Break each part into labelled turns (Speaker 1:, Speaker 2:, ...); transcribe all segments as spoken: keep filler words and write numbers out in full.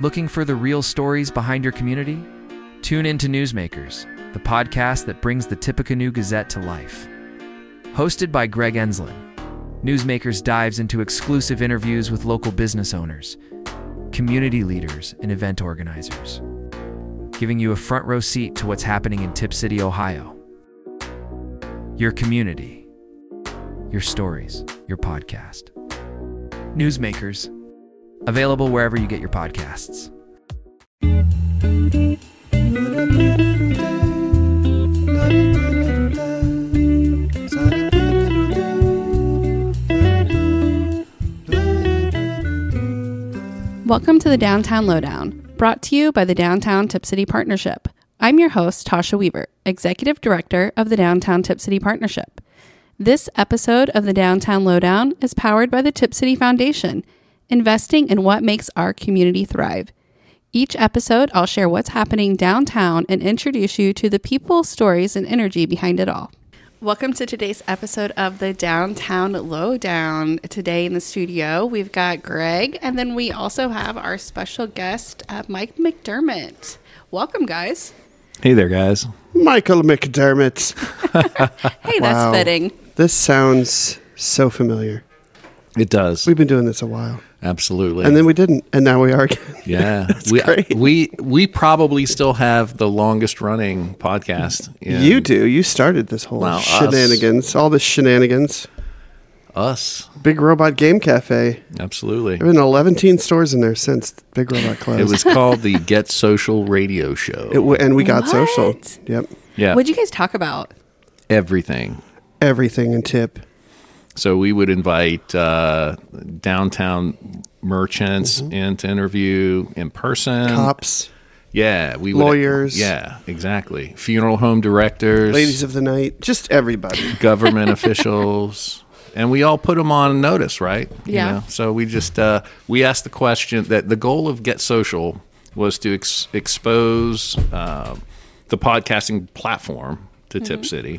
Speaker 1: Looking for the real stories behind your community? Tune in to Newsmakers, the podcast that brings the Tippecanoe Gazette to life. Hosted by Greg Enslin, Newsmakers dives into exclusive interviews with local business owners, community leaders, and event organizers, giving you a front row seat to what's happening in Tipp City, Ohio. Your community, your stories, your podcast. Newsmakers, available wherever you get your podcasts.
Speaker 2: Welcome to the Downtown Lowdown, brought to you by the Downtown Tipp City Partnership. I'm your host, Tasha Weaver, Executive Director of the Downtown Tipp City Partnership. This episode of the Downtown Lowdown is powered by the Tipp City Foundation, investing in what makes our community thrive. Each episode, I'll share what's happening downtown and introduce you to the people, stories, and energy behind it all. Welcome to today's episode of the Downtown Lowdown. Today in the studio, we've got Greg, and then we also have our special guest, uh, Mike McDermott. Welcome, guys.
Speaker 3: Hey there, guys.
Speaker 4: Michael McDermott.
Speaker 2: Hey,
Speaker 4: Wow.
Speaker 2: that's fitting.
Speaker 4: This sounds so familiar.
Speaker 3: It does.
Speaker 4: We've been doing this a while.
Speaker 3: Absolutely.
Speaker 4: And then we didn't, and now we are again.
Speaker 3: yeah.
Speaker 4: That's
Speaker 3: we,
Speaker 4: great.
Speaker 3: we we probably still have the longest running podcast. in
Speaker 4: You do. You started this whole
Speaker 3: Well, us.
Speaker 4: shenanigans, all this shenanigans.
Speaker 3: Us.
Speaker 4: Big Robot Game Cafe.
Speaker 3: Absolutely.
Speaker 4: There have been eleven stores in there since Big Robot closed.
Speaker 3: It was called the Get Social Radio Show.
Speaker 4: It w- and we got
Speaker 2: What?
Speaker 4: social. Yep.
Speaker 3: yeah.
Speaker 2: What'd you guys talk about?
Speaker 3: Everything.
Speaker 4: Everything in tip.
Speaker 3: So we would invite uh, downtown merchants
Speaker 4: Mm-hmm.
Speaker 3: in to interview in person.
Speaker 4: Cops,
Speaker 3: Yeah. We would,
Speaker 4: Lawyers.
Speaker 3: Yeah, exactly. Funeral home directors.
Speaker 4: ladies of the night, just everybody.
Speaker 3: government officials, and we all put them on notice, right? You
Speaker 2: Yeah.
Speaker 3: know? So we just uh, we asked the question that the goal of Get Social was to ex- expose uh, the podcasting platform to
Speaker 2: Mm-hmm.
Speaker 3: Tipp City,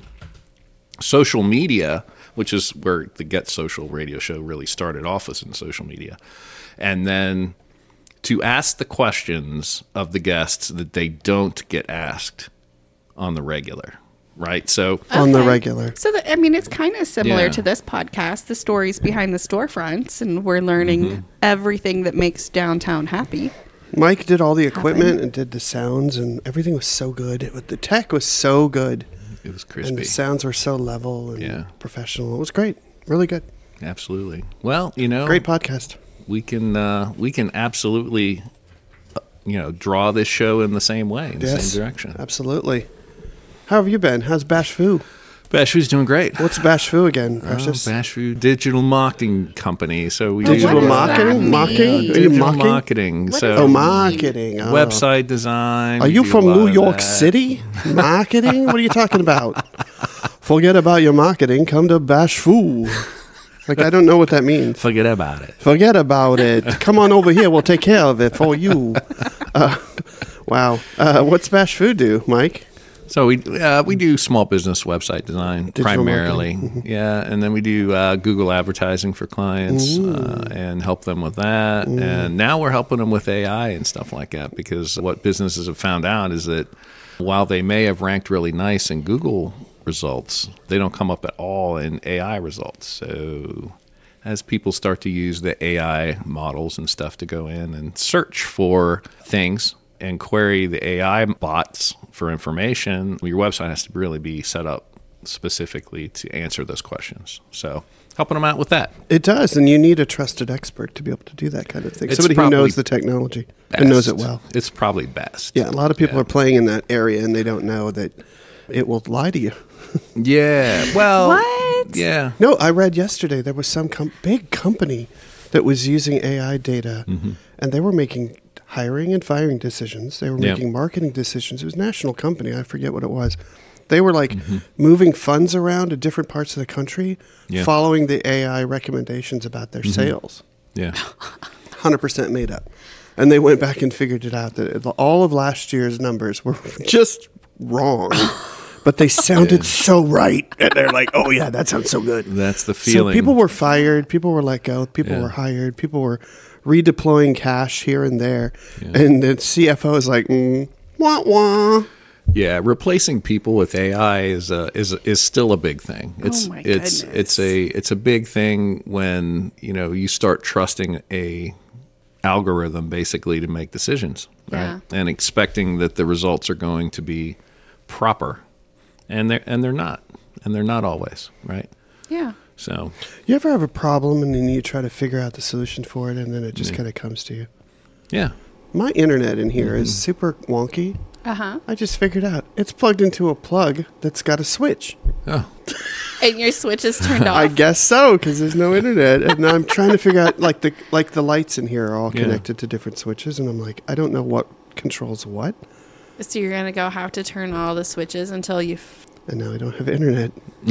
Speaker 3: social media, which is where the Get Social radio show really started off, was in social media, and then to ask the questions of the guests that they don't get asked on the regular, right? So.
Speaker 4: On the
Speaker 2: Okay.
Speaker 4: regular.
Speaker 2: So, the, I mean, it's kind of similar
Speaker 3: Yeah.
Speaker 2: to this podcast, the stories behind the storefronts, and we're learning
Speaker 3: Mm-hmm.
Speaker 2: everything that makes downtown happy.
Speaker 4: Mike did all the equipment and did the sounds, and everything was so good. It, was- the tech was so good.
Speaker 3: It was
Speaker 4: And
Speaker 3: crispy.
Speaker 4: the sounds were so level and
Speaker 3: Yeah.
Speaker 4: professional. It was great. Really good.
Speaker 3: Absolutely. Well, you know,
Speaker 4: Great podcast.
Speaker 3: we can uh, we can absolutely, uh, you know, draw this show in the same way, in the
Speaker 4: Yes.
Speaker 3: same direction.
Speaker 4: Absolutely. How have you been? How's Bash Foo?
Speaker 3: Bashfoo's doing great.
Speaker 4: What's Bash Foo again,
Speaker 3: Oh,
Speaker 4: Precious?
Speaker 3: Bashfoo Digital Marketing Company. So we
Speaker 2: Oh,
Speaker 3: do
Speaker 4: Digital
Speaker 2: what does
Speaker 4: marketing?
Speaker 2: that mean?
Speaker 4: Mocking? Are you
Speaker 3: digital
Speaker 4: mocking?
Speaker 3: marketing.
Speaker 2: What
Speaker 3: so
Speaker 2: does
Speaker 4: Oh,
Speaker 2: that
Speaker 4: marketing. Oh.
Speaker 3: website design.
Speaker 4: Are
Speaker 3: we
Speaker 4: you
Speaker 3: do a
Speaker 4: from
Speaker 3: lot
Speaker 4: New
Speaker 3: of
Speaker 4: York
Speaker 3: that.
Speaker 4: City? Marketing? What are you talking about? Forget about your marketing. Come to Bash Foo. Like, I don't know what that means.
Speaker 3: Forget about it.
Speaker 4: Forget about it. Come on over here. We'll take care of it for you. Uh, wow. Uh, what's Bash Foo do, Mike?
Speaker 3: So we uh, we do small business website design
Speaker 4: Digital
Speaker 3: primarily,
Speaker 4: marketing. Mm-hmm.
Speaker 3: yeah, and then we do uh, Google advertising for clients uh, and help them with that. And now we're helping them with A I and stuff like that, because what businesses have found out is that while they may have ranked really nice in Google results, they don't come up at all in A I results. So as people start to use the A I models and stuff to go in and search for things and query the A I bots for information, your website has to really be set up specifically to answer those questions. So helping them out with that.
Speaker 4: It does, and you need a trusted expert to be able to do that kind of thing.
Speaker 3: It's
Speaker 4: Somebody who
Speaker 3: probably
Speaker 4: knows the technology and knows it
Speaker 3: Best.
Speaker 4: well.
Speaker 3: It's probably best.
Speaker 4: Yeah, a lot of people
Speaker 3: Yeah.
Speaker 4: are playing in that area, and they don't know that it will lie to you.
Speaker 3: Yeah. Well,
Speaker 2: What?
Speaker 3: yeah.
Speaker 4: No, I read yesterday there was some com- big company that was using A I data,
Speaker 3: Mm-hmm.
Speaker 4: and they were making hiring and firing decisions. They were
Speaker 3: Yeah.
Speaker 4: making marketing decisions. It was a national company. I forget what it was. They were like
Speaker 3: Mm-hmm.
Speaker 4: moving funds around to different parts of the country,
Speaker 3: Yeah.
Speaker 4: following the A I recommendations about their sales.
Speaker 3: Yeah.
Speaker 4: one hundred percent made up. And they went back and figured it out that it- all of last year's numbers were just wrong. But they sounded so right. And they're like, oh, yeah, that sounling. So good.
Speaker 3: That's the
Speaker 4: So
Speaker 3: feeling.
Speaker 4: people were fired. People were let go. People
Speaker 3: Yeah.
Speaker 4: were hired. People were redeploying cash here and there.
Speaker 3: Yeah.
Speaker 4: And the C F O is like, mm, wah, wah.
Speaker 3: Yeah, replacing people with A I is a, is is still a big thing. It's
Speaker 2: Oh my
Speaker 3: it's
Speaker 2: goodness.
Speaker 3: it's a it's a big thing when, you know, you start trusting a algorithm basically to make decisions, right?
Speaker 2: Yeah.
Speaker 3: And expecting that the results are going to be proper. And they're and they're not. And they're not always, right?
Speaker 2: Yeah.
Speaker 3: So,
Speaker 4: You ever have a problem and then you try to figure out the solution for it and then it just
Speaker 3: Yeah.
Speaker 4: kind of comes to you?
Speaker 3: yeah.
Speaker 4: My internet in here
Speaker 3: Mm-hmm.
Speaker 4: is super wonky.
Speaker 2: Uh-huh.
Speaker 4: I just figured out it's plugged into a plug that's got a switch.
Speaker 3: Oh.
Speaker 2: And your switch is turned off.
Speaker 4: I guess so because there's no internet, and I'm trying to figure out like the like the lights in here are all
Speaker 3: Yeah.
Speaker 4: connected to different switches, and I'm like, I don't know what controls what,
Speaker 2: So you're going to go have to turn all the switches until you... F-
Speaker 4: and now I don't have internet.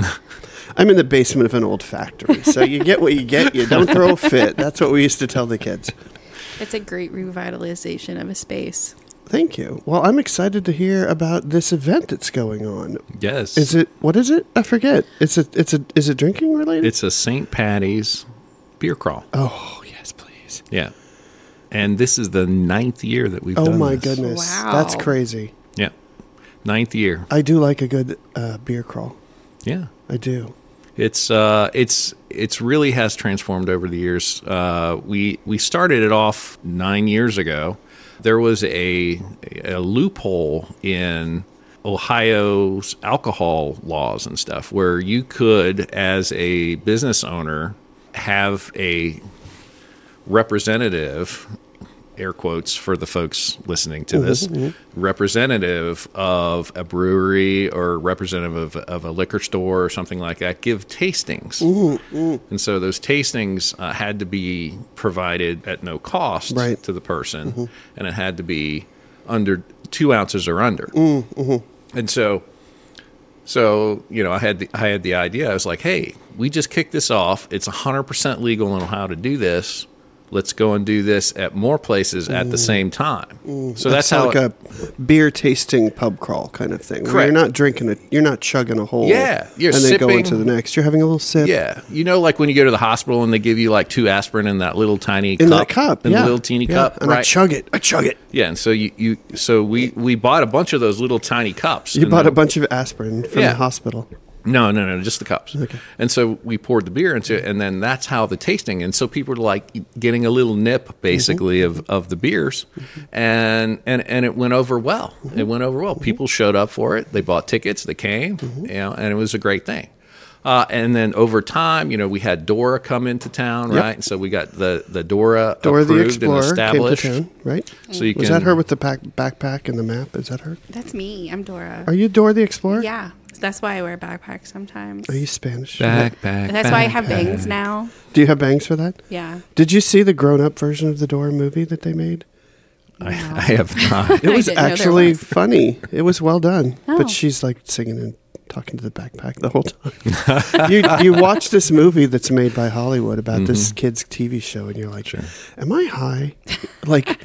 Speaker 4: I'm in the basement of an old factory, so you get what you get. You don't throw a fit. That's what we used to tell the kids.
Speaker 2: it's a great revitalization of a space.
Speaker 4: Thank you. Well, I'm excited to hear about this event that's going on.
Speaker 3: Yes.
Speaker 4: Is it what is it? I forget. It's a it's a is it drinking related?
Speaker 3: It's a Saint Patty's beer crawl.
Speaker 4: Oh yes, please.
Speaker 3: Yeah. And this is the ninth year that we've
Speaker 4: Oh
Speaker 3: done
Speaker 4: my
Speaker 3: this.
Speaker 4: goodness,
Speaker 2: Wow.
Speaker 4: that's crazy.
Speaker 3: Yeah. Ninth year.
Speaker 4: I do like a good uh, beer crawl.
Speaker 3: Yeah.
Speaker 4: I do.
Speaker 3: It's uh it's it's really has transformed over the years. Uh we we started it off nine years ago. There was a a loophole in Ohio's alcohol laws and stuff where you could, as a business owner, have a representative, air quotes for the folks listening to this, representative of a brewery or representative of, of a liquor store or something like that, give tastings. And so those tastings uh, had to be provided at no cost
Speaker 4: Right.
Speaker 3: to the person, and it had to be under two ounces or under. And so, so you know, I had the, I had the idea. I was like, hey, we just kicked this off. It's one hundred percent legal on how to do this. Let's go and do this at more places at the same time. So that's, how
Speaker 4: like
Speaker 3: it-
Speaker 4: a beer tasting pub crawl kind of thing. Where
Speaker 3: Correct.
Speaker 4: you're not drinking it. You're not chugging a whole.
Speaker 3: Yeah, you're
Speaker 4: and then going
Speaker 3: sipping-
Speaker 4: to the next. You're having a little sip.
Speaker 3: Yeah, you know, like when you go to the hospital and they give you like two aspirin in that little tiny
Speaker 4: In
Speaker 3: cup,
Speaker 4: that cup,
Speaker 3: in
Speaker 4: yeah.
Speaker 3: the little teeny
Speaker 4: Yeah,
Speaker 3: cup,
Speaker 4: and I
Speaker 3: right?
Speaker 4: chug it. I chug it.
Speaker 3: Yeah, and so you, you so we we bought a bunch of those little tiny cups.
Speaker 4: You
Speaker 3: and
Speaker 4: bought
Speaker 3: then-
Speaker 4: a bunch of aspirin from
Speaker 3: Yeah.
Speaker 4: the hospital.
Speaker 3: No, no, no, just the cups.
Speaker 4: Okay.
Speaker 3: And so we poured the beer into it, and then that's how the tasting. And so people were like getting a little nip, basically,
Speaker 4: Mm-hmm.
Speaker 3: of, of the beers, and and and it went over well.
Speaker 4: Mm-hmm.
Speaker 3: It went over well. People showed up for it. They bought tickets. They came,
Speaker 4: Mm-hmm.
Speaker 3: you know, and it was a great thing. Uh, and then over time, you know, we had Dora come into town,
Speaker 4: Yep.
Speaker 3: right? And so we got the the Dora,
Speaker 4: Dora the
Speaker 3: approved and
Speaker 4: Explorer came to
Speaker 3: established.
Speaker 4: town, right?
Speaker 3: So you
Speaker 4: Was
Speaker 3: can,
Speaker 4: that her with the pack, backpack and the map? Is that her?
Speaker 2: That's me. I'm Dora.
Speaker 4: Are you Dora the Explorer?
Speaker 2: Yeah. That's why I wear backpacks sometimes.
Speaker 4: Are you Spanish?
Speaker 3: backpack?
Speaker 2: That's why I have
Speaker 3: backpack.
Speaker 2: bangs now.
Speaker 4: Do you have bangs for that?
Speaker 2: Yeah.
Speaker 4: Did you see the grown-up version of the Dora movie that they made?
Speaker 3: I, I have not.
Speaker 4: It was
Speaker 2: didn't know there
Speaker 4: actually
Speaker 2: was.
Speaker 4: funny. It was well done.
Speaker 2: Oh.
Speaker 4: But she's like singing and talking to the backpack the whole time. you you watch this movie that's made by Hollywood about this kid's T V show, and you're like, "Am I high?" Like,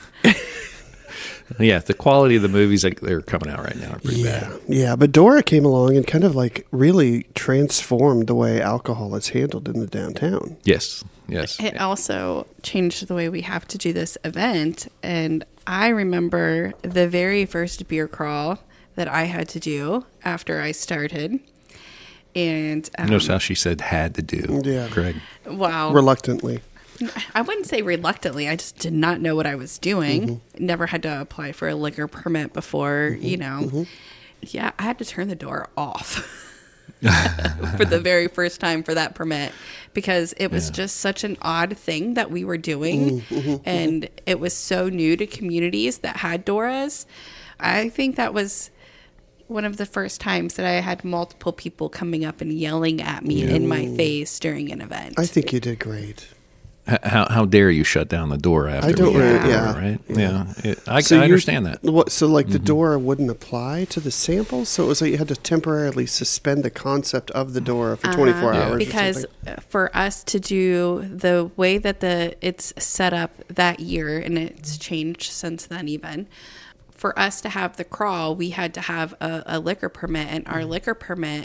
Speaker 3: Yeah, the quality of the movies that they're coming out right now are pretty
Speaker 4: yeah,
Speaker 3: bad.
Speaker 4: yeah. But Dora came along and kind of like really transformed the way alcohol is handled in the downtown.
Speaker 3: Yes, yes.
Speaker 2: It also changed the way we have to do this event. And I remember the very first beer crawl that I had to do after I started. And um,
Speaker 3: Notice how she said had to do.
Speaker 4: Yeah.
Speaker 3: Greg.
Speaker 2: wow.
Speaker 4: Reluctantly.
Speaker 2: I wouldn't say reluctantly. I just did not know what I was doing.
Speaker 4: Mm-hmm.
Speaker 2: Never had to apply for a liquor permit before, you know.
Speaker 4: Mm-hmm.
Speaker 2: Yeah, I had to turn the door off for the very first time for that permit because it was
Speaker 3: Yeah.
Speaker 2: just such an odd thing that we were doing.
Speaker 4: Mm-hmm.
Speaker 2: And it was so new to communities that had Doras. I think that was one of the first times that I had multiple people coming up and yelling at me in my face during an event.
Speaker 4: I think you did great.
Speaker 3: H- How how dare you shut down the door after?
Speaker 4: I don't
Speaker 3: we
Speaker 4: really-
Speaker 3: opened the
Speaker 4: yeah.
Speaker 3: door, right? Yeah, It- I,
Speaker 4: So
Speaker 3: I
Speaker 4: you-
Speaker 3: understand that.
Speaker 4: What, so, like,
Speaker 3: Mm-hmm.
Speaker 4: the Dora wouldn't apply to the sample? So it was like you had to temporarily suspend the concept of the Dora for twenty-four
Speaker 2: Uh-huh.
Speaker 4: hours. or
Speaker 2: because
Speaker 4: something?
Speaker 2: for us to do the way that the it's set up that year, and it's changed since then even, for us to have the crawl, we had to have a, a liquor permit, and our liquor permit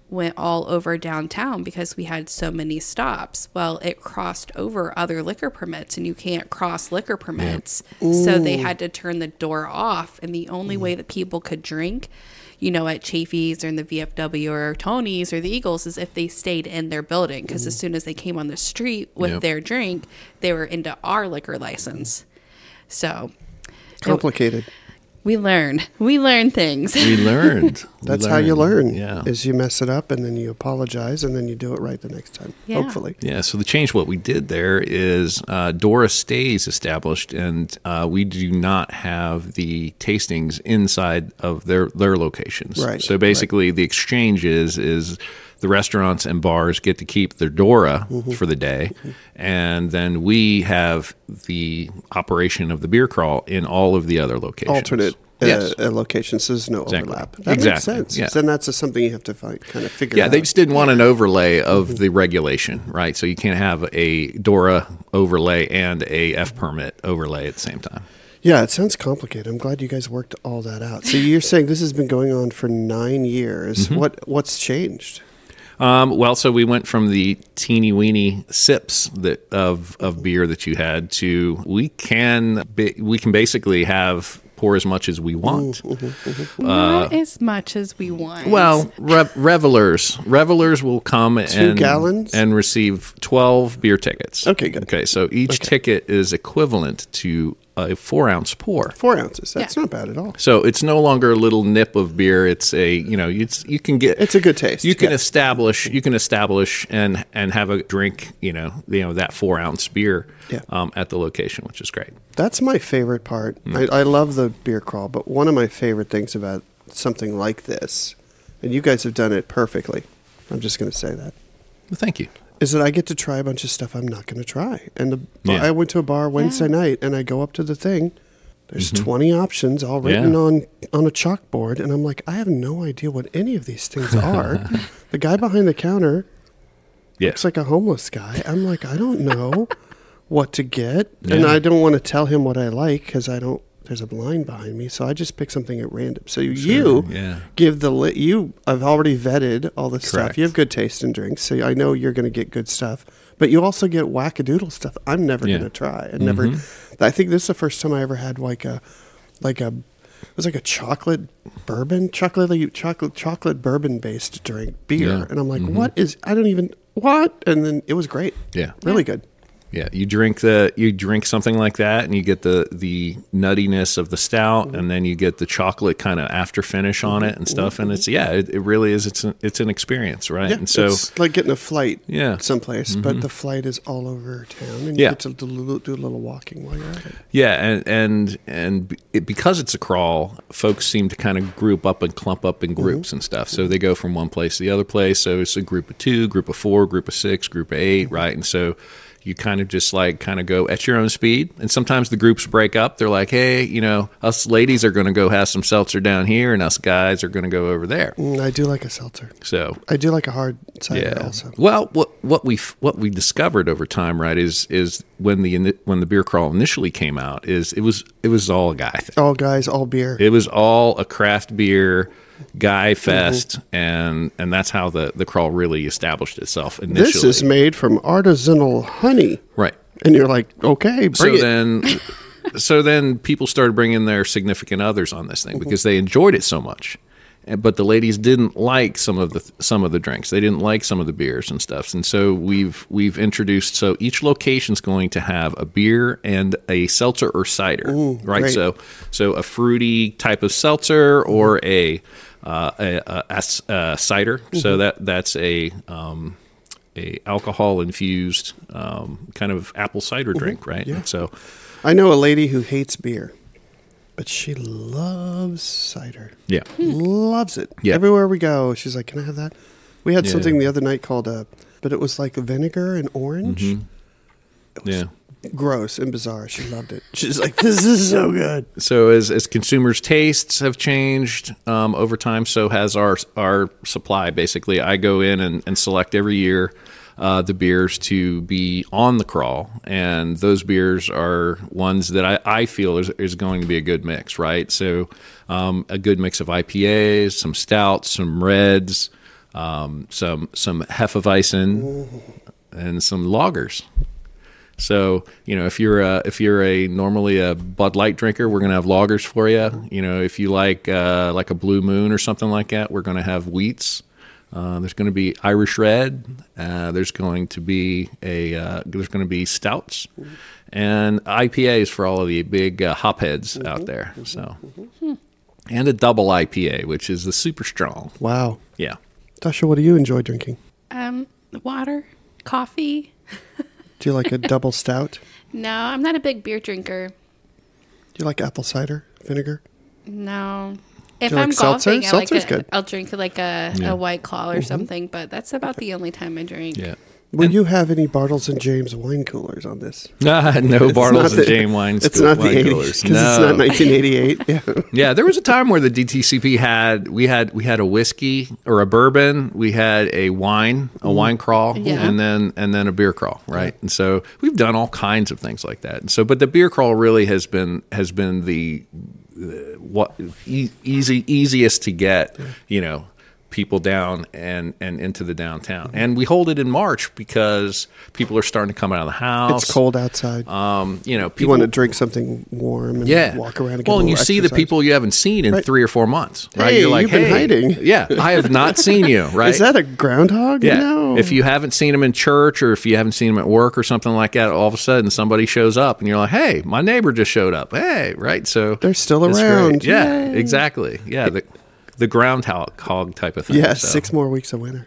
Speaker 2: went all over downtown because we had so many stops. Well, it crossed over other liquor permits, and you can't cross liquor permits. So they had to turn the door off. And the only way that people could drink, you know, at Chafee's or in the V F W or Tony's or the Eagles is if they stayed in their building. Because as soon as they came on the street with
Speaker 3: Yep.
Speaker 2: their drink, they were into our liquor license. So
Speaker 4: Complicated.
Speaker 2: we learn. We learn things.
Speaker 3: We learned. We
Speaker 4: That's how you learn.
Speaker 3: Yeah.
Speaker 4: Is you mess it up and then you apologize and then you do it right the next time.
Speaker 2: Yeah.
Speaker 4: Hopefully.
Speaker 3: Yeah, so the change, what we did there is uh, Dora stays established, and uh, we do not have the tastings inside of their their locations.
Speaker 4: Right,
Speaker 3: So basically, the exchange is is the restaurants and bars get to keep their Dora
Speaker 4: Mm-hmm.
Speaker 3: for the day, and then we have the operation of the beer crawl in all of the other locations.
Speaker 4: Alternate uh,
Speaker 3: Yes.
Speaker 4: uh, locations. So there's no
Speaker 3: Exactly.
Speaker 4: overlap. That
Speaker 3: Exactly,
Speaker 4: makes sense.
Speaker 3: yeah.
Speaker 4: Then that's just something you have to find, kind of figure
Speaker 3: Yeah,
Speaker 4: out.
Speaker 3: they just didn't want an overlay of the regulation, right? So you can't have a DORA overlay and a F permit overlay at the same time.
Speaker 4: Yeah, it sounds complicated. I'm glad you guys worked all that out. So you're saying this has been going on for nine years.
Speaker 3: Mm-hmm.
Speaker 4: What What's changed?
Speaker 3: Um, well, so we went from the teeny weeny sips that of of beer that you had to we can be, we can basically have pour as much as we want.
Speaker 2: Not as much as we want.
Speaker 3: Well, re- revelers, revelers will come and
Speaker 4: gallons?
Speaker 3: and receive twelve beer tickets.
Speaker 4: Okay, good.
Speaker 3: Okay, so each
Speaker 4: Okay.
Speaker 3: ticket is equivalent to a four ounce pour.
Speaker 4: Four ounces. That's
Speaker 2: Yeah.
Speaker 4: not bad at all.
Speaker 3: So it's no longer a little nip of beer. It's a you know it's you can get
Speaker 4: It's a good taste.
Speaker 3: You can
Speaker 4: Yeah.
Speaker 3: establish you can establish and and have a drink you know you know that four ounce beer
Speaker 4: Yeah.
Speaker 3: um, at the location, which is great.
Speaker 4: That's my favorite part.
Speaker 3: Mm.
Speaker 4: I, I love the beer crawl, but one of my favorite things about something like this, and you guys have done it perfectly, I'm just going to say that,
Speaker 3: Well, thank you.
Speaker 4: is that I get to try a bunch of stuff I'm not going to try. And the,
Speaker 3: Yeah.
Speaker 4: I went to a bar Wednesday
Speaker 2: Yeah.
Speaker 4: night, and I go up to the thing. There's twenty options all written
Speaker 3: Mm-hmm. Yeah.
Speaker 4: on, on a chalkboard, and I'm like, I have no idea what any of these things are. The guy behind the counter
Speaker 3: Yeah.
Speaker 4: looks like a homeless guy. I'm like, I don't know what to get, and
Speaker 3: Yeah.
Speaker 4: I don't want to tell him what I like because I don't. There's a line behind me, so I just pick something at random. So you
Speaker 3: yeah.
Speaker 4: give the li- you. I've already vetted all the stuff.
Speaker 3: Correct.
Speaker 4: You have good taste in drinks, so I know you're going to get good stuff. But you also get wackadoodle stuff I'm never
Speaker 3: Yeah.
Speaker 4: going to try. I never. I think this is the first time I ever had like a, like a. It was like a chocolate bourbon, chocolate, chocolate, chocolate bourbon based drink beer,
Speaker 3: Yeah.
Speaker 4: and I'm like, what is? I don't even what. And then it was great.
Speaker 3: Yeah.
Speaker 4: Really good.
Speaker 3: Yeah, you drink the you drink something like that, and you get the the nuttiness of the stout,
Speaker 4: Mm-hmm.
Speaker 3: and then you get the chocolate kind of after finish on it and stuff. And it's yeah, it, it really is. It's an, it's an experience, right?
Speaker 4: Yeah,
Speaker 3: and so
Speaker 4: it's like getting a flight
Speaker 3: Yeah.
Speaker 4: someplace, but the flight is all over town, and
Speaker 3: Yeah.
Speaker 4: you get to do, a little- do a little walking while you're at it.
Speaker 3: yeah, and and and it, because it's a crawl, folks seem to kind of group up and clump up in groups and stuff. So they go from one place to the other place. So it's a group of two, group of four, group of six, group of eight, right? And so you kind of just like kind of go at your own speed. And sometimes the groups break up. They're like, hey, you know, us ladies are going to go have some seltzer down here, and us guys are going to go over there.
Speaker 4: Mm, I do like a seltzer.
Speaker 3: So
Speaker 4: I do like a hard cider
Speaker 3: yeah.
Speaker 4: also.
Speaker 3: Well, what what we what we discovered over time, right, is is when the ini- when the beer crawl initially came out, is it was it was all a guy thing.
Speaker 4: All guys, all beer.
Speaker 3: It was all a craft beer guy fest, and and that's how the the crawl really established itself initially.
Speaker 4: This is made from artisanal honey,
Speaker 3: right.
Speaker 4: and you're like, okay, bring
Speaker 3: So
Speaker 4: it.
Speaker 3: then, so then people started bringing their significant others on this thing because they enjoyed it so much. And- But the ladies didn't like some of the some of the drinks. They didn't like some of the beers and stuff. And so we've we've introduced. So each location's going to have a beer and a seltzer or cider,
Speaker 4: Ooh,
Speaker 3: right?
Speaker 4: great.
Speaker 3: So so a fruity type of seltzer or a uh, a, a, a s- a cider. So that that's a um, a alcohol infused um, kind of apple cider drink, right?
Speaker 4: yeah.
Speaker 3: And so
Speaker 4: I know a lady who hates beer, but she loves cider.
Speaker 3: yeah.
Speaker 4: Loves it.
Speaker 3: Yeah.
Speaker 4: Everywhere we go, she's like, "Can I have that?" We had
Speaker 3: Yeah.
Speaker 4: something the other night called a, but it was like vinegar and orange. It was
Speaker 3: Yeah.
Speaker 4: gross and bizarre. She loved it. She's like, "This is so good."
Speaker 3: So as as consumers' tastes have changed um, over time, so has our our supply. Basically, I go in and, and select every year uh, the beers to be on the crawl, and those beers are ones that I, I feel is, is going to be a good mix, right? So um, a good mix of I P As, some stouts, some reds, um, some some Hefeweizen, and some lagers. So, you know, if you're a, if you're a normally a Bud Light drinker, we're going to have lagers for you. You know, if you like uh, like a Blue Moon or something like that, we're going to have wheats. Uh, there's going to be Irish Red. Uh, there's going to be a uh, there's going to be stouts and I P As for all of the big uh, hopheads mm-hmm. out there. So, mm-hmm. and a double I P A, which is the super strong.
Speaker 4: Wow.
Speaker 3: Yeah.
Speaker 4: Tasha, what do you enjoy drinking?
Speaker 2: Um, water, coffee.
Speaker 4: Do you like a double stout?
Speaker 2: No, I'm not a big beer drinker.
Speaker 4: Do you like apple cider vinegar?
Speaker 2: No. If
Speaker 4: you
Speaker 2: I'm
Speaker 4: like
Speaker 2: golfing,
Speaker 4: seltzer?
Speaker 2: I like
Speaker 4: Seltzer's
Speaker 2: a,
Speaker 4: good.
Speaker 2: I'll drink like a,
Speaker 3: Yeah.
Speaker 2: a White Claw or
Speaker 4: Mm-hmm.
Speaker 2: something, but that's about the only time I drink.
Speaker 3: Yeah.
Speaker 4: Will you have any Bartles and James wine coolers on this?
Speaker 3: Ah, no
Speaker 4: It's not
Speaker 3: Bartles
Speaker 4: the-
Speaker 3: and James wines.
Speaker 4: It's not the
Speaker 3: wine
Speaker 4: eighties
Speaker 3: coolers.
Speaker 4: because it's
Speaker 3: No.
Speaker 4: not nineteen eighty-eight. Yeah.
Speaker 3: Yeah, there was a time where the D T C P had we had we had a whiskey or a bourbon, we had a wine, a wine crawl,
Speaker 2: Yeah.
Speaker 3: and then and then a beer crawl, right? And so we've done all kinds of things like that. And so, but the beer crawl really has been has been the uh, what e- easy easiest to get, you know, people down and, and into the downtown. And we hold it in March because people are starting to come out of the house.
Speaker 4: It's cold outside.
Speaker 3: Um, you know,
Speaker 4: you
Speaker 3: people
Speaker 4: want to drink something warm and
Speaker 3: yeah.
Speaker 4: walk around and get
Speaker 3: well,
Speaker 4: a
Speaker 3: and you
Speaker 4: little
Speaker 3: see the
Speaker 4: exercise.
Speaker 3: people you haven't seen in
Speaker 4: Right.
Speaker 3: three or four months, right?
Speaker 4: Hey,
Speaker 3: You're like,
Speaker 4: you've been
Speaker 3: hey,
Speaker 4: hiding.
Speaker 3: Yeah, I have not seen you, right?
Speaker 4: Is that a groundhog?
Speaker 3: yeah.
Speaker 4: No.
Speaker 3: If you haven't seen them in church or if you haven't seen them at work or something like that, all of a sudden somebody shows up and you're like, hey, my neighbor just showed up. Hey, right? So
Speaker 4: They're still
Speaker 3: it's
Speaker 4: around.
Speaker 3: great. Yeah,
Speaker 4: Yay.
Speaker 3: exactly. Yeah, the the groundhog hog type of thing.
Speaker 4: Yeah,
Speaker 3: so.
Speaker 4: six more weeks of winter.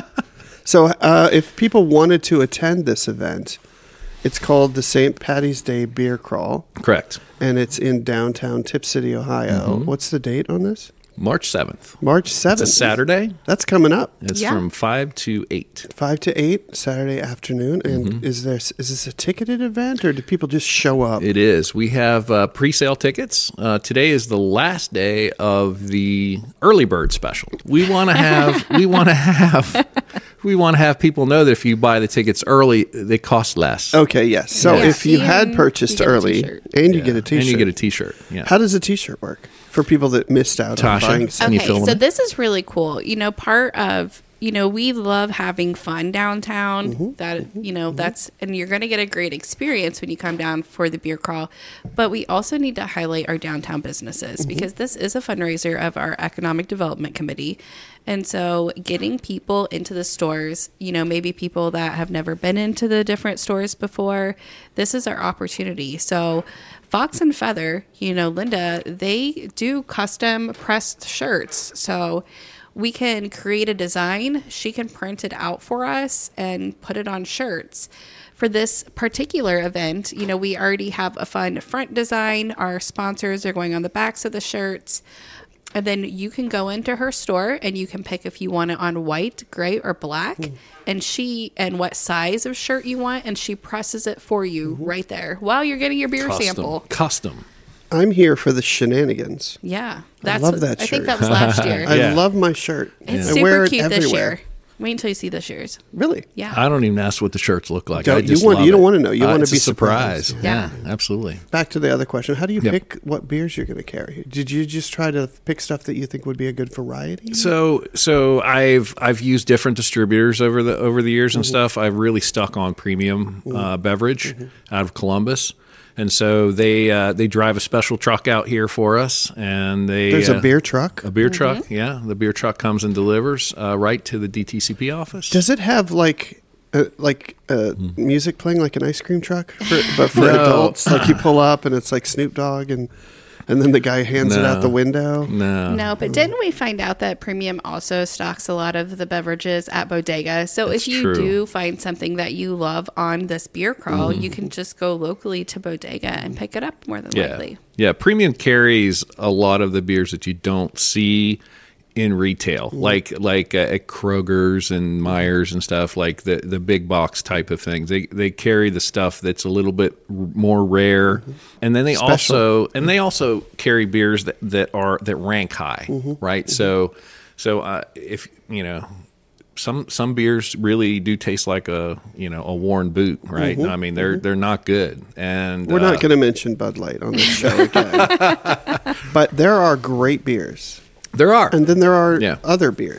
Speaker 4: So uh, if people wanted to attend this event, it's called the Saint Patty's Day Beer Crawl,
Speaker 3: Correct.
Speaker 4: and it's in downtown Tip City, Ohio.
Speaker 3: Mm-hmm.
Speaker 4: What's the date on this?
Speaker 3: March seventh.
Speaker 4: March seventh.
Speaker 3: It's a Saturday.
Speaker 4: That's coming up.
Speaker 3: It's
Speaker 2: Yeah.
Speaker 3: from five to eight.
Speaker 4: Five to eight, Saturday afternoon. And
Speaker 3: Mm-hmm.
Speaker 4: is there is this a ticketed event, or do people just show up?
Speaker 3: It is. We have uh, pre-sale tickets. Uh, today is the last day of the early bird special. We want to have. we want to have. We want to have people know that if you buy the tickets early, they cost less.
Speaker 4: Okay, yes. So
Speaker 2: Yeah.
Speaker 4: if you
Speaker 2: And
Speaker 4: had
Speaker 2: you
Speaker 4: purchased
Speaker 2: get a
Speaker 4: early
Speaker 2: t-shirt.
Speaker 4: and you
Speaker 3: Yeah.
Speaker 4: get a T-shirt,
Speaker 3: And you get a T-shirt. Yeah.
Speaker 4: how does a T-shirt work for people that missed out on
Speaker 3: Tasha?
Speaker 4: buying?
Speaker 3: Can you
Speaker 2: Okay,
Speaker 3: fill
Speaker 2: so
Speaker 3: them in?
Speaker 2: this is really cool. You know, part of, you know, we love having fun downtown.
Speaker 4: Mm-hmm.
Speaker 2: That, you know, that's, and you're going to get a great experience when you come down for the beer crawl. But we also need to highlight our downtown businesses
Speaker 4: Mm-hmm.
Speaker 2: because this is a fundraiser of our Economic Development Committee. And so getting people into the stores, you know, maybe people that have never been into the different stores before, this is our opportunity. So Fox and Feather, you know, Linda, they do custom pressed shirts. So we can create a design. She can print it out for us and put it on shirts. For this particular event, you know, we already have a fun front design. Our sponsors are going on the backs of the shirts. And then you can go into her store and you can pick if you want it on white, gray, or black.
Speaker 4: Mm.
Speaker 2: And she, and what size of shirt you want. And she presses it for you
Speaker 4: Mm-hmm.
Speaker 2: right there while you're getting your beer
Speaker 3: Custom.
Speaker 2: sample.
Speaker 3: Custom.
Speaker 4: I'm here for the shenanigans.
Speaker 2: Yeah. That's
Speaker 4: love
Speaker 2: what-
Speaker 4: that
Speaker 2: I think
Speaker 4: shirt.
Speaker 2: that was last year.
Speaker 4: I
Speaker 3: Yeah.
Speaker 4: love my shirt.
Speaker 2: It's
Speaker 4: I
Speaker 2: super
Speaker 4: wear it
Speaker 2: cute this
Speaker 4: everywhere.
Speaker 2: year. Wait until you see this year's.
Speaker 4: Really?
Speaker 2: Yeah.
Speaker 3: I don't even ask what the shirts look like.
Speaker 4: Don't-
Speaker 3: I
Speaker 4: you
Speaker 3: just
Speaker 4: want-
Speaker 3: love
Speaker 4: you don't
Speaker 3: it.
Speaker 4: wanna know. You
Speaker 3: Uh,
Speaker 4: wanna
Speaker 3: it's
Speaker 4: be
Speaker 3: a surprise.
Speaker 4: surprised.
Speaker 3: Yeah.
Speaker 2: Yeah.
Speaker 3: absolutely.
Speaker 4: Back to the other question. How do you
Speaker 3: Yep.
Speaker 4: pick what beers you're going to carry? Did you just try to pick stuff that you think would be a good variety?
Speaker 3: So, so I've I've used different distributors over the over the years and
Speaker 4: Mm-hmm.
Speaker 3: stuff. I've really stuck on premium uh, beverage out of Columbus, and so they uh, they drive a special truck out here for us, and they
Speaker 4: There's
Speaker 3: uh,
Speaker 4: a beer truck.
Speaker 3: a beer truck. Yeah, the beer truck comes and delivers uh, right to the D T C P office.
Speaker 4: Does it have like uh, like uh, music playing like an ice cream truck, for, but for
Speaker 3: Hmm. No.
Speaker 4: adults? Like you pull up and it's like Snoop Dogg, and and then the guy hands it
Speaker 3: No.
Speaker 4: out the window.
Speaker 3: no,
Speaker 2: No, but didn't we find out that Premium also stocks a lot of the beverages at Bodega? So
Speaker 3: That's
Speaker 2: if you
Speaker 3: true.
Speaker 2: do find something that you love on this beer crawl,
Speaker 3: Mm-hmm.
Speaker 2: you can just go locally to Bodega and pick it up more than
Speaker 3: Yeah,
Speaker 2: likely.
Speaker 3: yeah. Premium carries a lot of the beers that you don't see in retail, like like uh, at Kroger's and Myers and stuff, like the the big box type of things. They they carry the stuff that's a little bit r- more rare, and then they
Speaker 4: Special.
Speaker 3: also and they also carry beers that, that are that rank high, right? So so uh, if you know. Some some beers really do taste like a you know a worn boot, right? I mean they're they're not good, and
Speaker 4: We're
Speaker 3: uh,
Speaker 4: not going to mention Bud Light on this show again, but there are great beers,
Speaker 3: there are
Speaker 4: and then there are
Speaker 3: Yeah.
Speaker 4: other beers.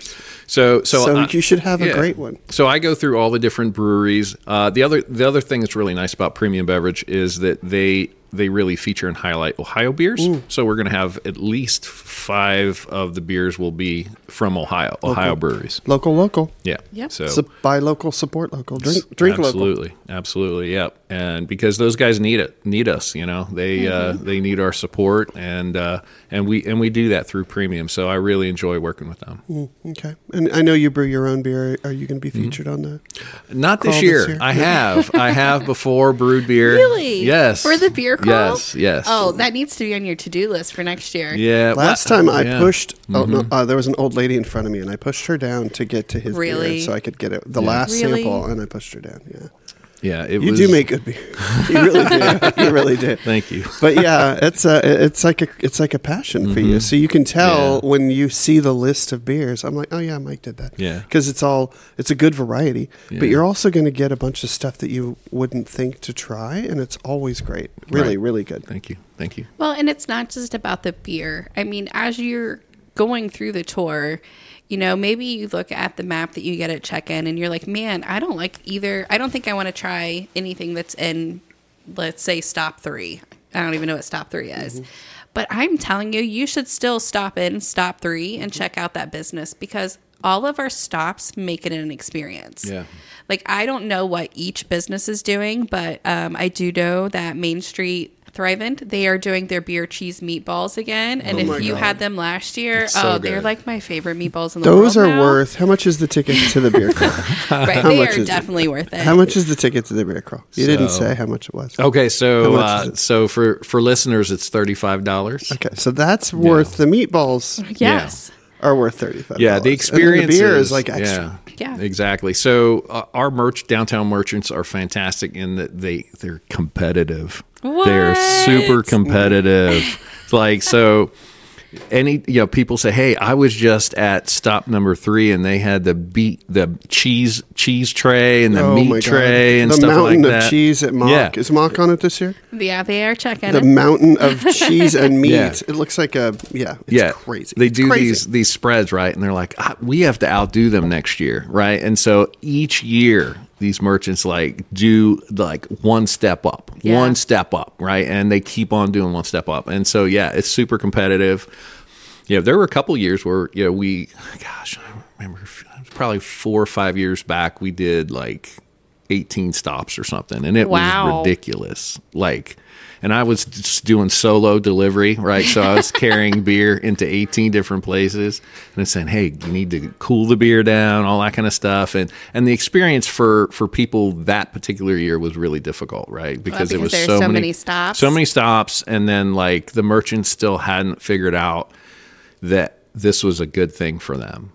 Speaker 3: So, so,
Speaker 4: So
Speaker 3: uh,
Speaker 4: you should have a
Speaker 3: yeah.
Speaker 4: great one.
Speaker 3: So I go through all the different breweries. Uh, the other the other thing that's really nice about Premium Beverage is that they they really feature and highlight Ohio beers. So we're going to have at least five of the beers will be from Ohio, Ohio breweries.
Speaker 4: Local, local.
Speaker 3: Yeah.
Speaker 2: Yep.
Speaker 3: So
Speaker 4: So buy local, support local. Drink, drink local.
Speaker 3: absolutely, absolutely, yep. And because those guys need it, need us, you know, they
Speaker 2: Mm-hmm.
Speaker 3: uh, they need our support, and uh, and we and we do that through Premium. So I really enjoy working with them.
Speaker 4: Mm, okay. And I know you brew your own beer. Are you going to be featured on the?
Speaker 3: Not
Speaker 4: Crawl
Speaker 3: this
Speaker 4: this
Speaker 3: year.
Speaker 4: year?
Speaker 3: I have. I have before brewed beer.
Speaker 2: Really?
Speaker 3: Yes.
Speaker 2: For the beer crawl?
Speaker 3: Yes. Yes.
Speaker 2: Oh, that needs to be on your to-do list for next year.
Speaker 3: Yeah.
Speaker 4: Last
Speaker 3: well,
Speaker 4: time I
Speaker 3: yeah.
Speaker 4: pushed, oh,
Speaker 3: Mm-hmm.
Speaker 4: no, uh, there was an old lady in front of me, and I pushed her down to get to his
Speaker 2: Really?
Speaker 4: beer so I could get it. The
Speaker 3: Yeah.
Speaker 4: last
Speaker 2: Really?
Speaker 4: sample, and I pushed her down. Yeah.
Speaker 3: Yeah. It
Speaker 4: You
Speaker 3: was,
Speaker 4: do make good beer. You really do. You really do.
Speaker 3: Thank you.
Speaker 4: But yeah, it's a it's like a it's like a passion for you. So you can tell
Speaker 3: Mm-hmm. Yeah.
Speaker 4: when you see the list of beers. I'm like, oh yeah, Mike did that.
Speaker 3: Yeah.
Speaker 4: because it's all it's a good variety.
Speaker 3: Yeah.
Speaker 4: But you're also going to get a bunch of stuff that you wouldn't think to try, and it's always great. Really,
Speaker 3: Right.
Speaker 4: really good.
Speaker 3: Thank you. Thank you.
Speaker 2: Well, and it's not just about the beer. I mean, as you're going through the tour, you know, maybe you look at the map that you get at check-in and you're like, man, I don't like either. I don't think I want to try anything that's in, let's say, stop three. I don't even know what stop three is.
Speaker 3: Mm-hmm.
Speaker 2: But I'm telling you, you should still stop in stop three and check out that business, because all of our stops make it an experience.
Speaker 3: Yeah.
Speaker 2: Like, I don't know what each business is doing, but um, I do know that Main Street Thrivent, they are doing their beer cheese meatballs again. And
Speaker 4: Oh my
Speaker 2: if you
Speaker 4: God.
Speaker 2: had them last year,
Speaker 3: It's so
Speaker 2: oh, they're
Speaker 3: good.
Speaker 2: like my favorite meatballs in the
Speaker 4: Those
Speaker 2: world
Speaker 4: are
Speaker 2: now.
Speaker 4: worth. How much is the ticket to the beer crawl?
Speaker 2: Right,
Speaker 4: How
Speaker 2: they
Speaker 4: much
Speaker 2: are
Speaker 4: is it?
Speaker 2: definitely worth it.
Speaker 4: How much is the ticket to the beer crawl? You didn't
Speaker 3: So-
Speaker 4: say how much it was.
Speaker 3: Okay.
Speaker 4: How
Speaker 3: So
Speaker 4: much
Speaker 3: uh,
Speaker 4: is it?
Speaker 3: so for for listeners, it's thirty five dollars.
Speaker 4: Okay, so that's worth the meatballs
Speaker 2: Yes.
Speaker 4: are worth thirty five.
Speaker 3: Yeah, the experience
Speaker 4: the beer
Speaker 3: is,
Speaker 4: is like extra.
Speaker 2: Yeah.
Speaker 3: exactly. So uh, our merch downtown merchants are fantastic in that they they're competitive. They're super
Speaker 2: What?
Speaker 3: competitive. Like, so any you know people say, hey, I was just at stop number three and they had the beet the cheese cheese tray and the
Speaker 4: Oh my
Speaker 3: meat
Speaker 4: God.
Speaker 3: tray and
Speaker 4: the
Speaker 3: stuff like
Speaker 4: mountain
Speaker 3: that.
Speaker 4: of cheese at Mock.
Speaker 3: Yeah.
Speaker 4: Is Mock on it this year?
Speaker 2: Yeah, they are checking
Speaker 4: The
Speaker 2: it.
Speaker 4: mountain of cheese and meat.
Speaker 3: Yeah.
Speaker 4: It looks like a yeah. It's
Speaker 3: yeah,
Speaker 4: crazy.
Speaker 3: They
Speaker 4: It's
Speaker 3: do
Speaker 4: crazy.
Speaker 3: these these spreads, right? And they're like, ah, we have to outdo them next year, right? And so each year, these merchants like do like one step up,
Speaker 2: Yeah.
Speaker 3: one step up, right? And they keep on doing one step up. And so yeah, it's super competitive. Yeah, there were a couple years where you know we, gosh, I remember probably four or five years back, we did like eighteen stops or something, and it
Speaker 2: Wow.
Speaker 3: was ridiculous. Like, and I was just doing solo delivery, right? So I was carrying beer into eighteen different places and saying, "Hey, you need to cool the beer down," all that kind of stuff. And and the experience for for people that particular year was really difficult, right? Because, it
Speaker 2: because
Speaker 3: was
Speaker 2: there's
Speaker 3: so,
Speaker 2: so
Speaker 3: many,
Speaker 2: many stops.
Speaker 3: so many stops, and then like the merchants still hadn't figured out that this was a good thing for them.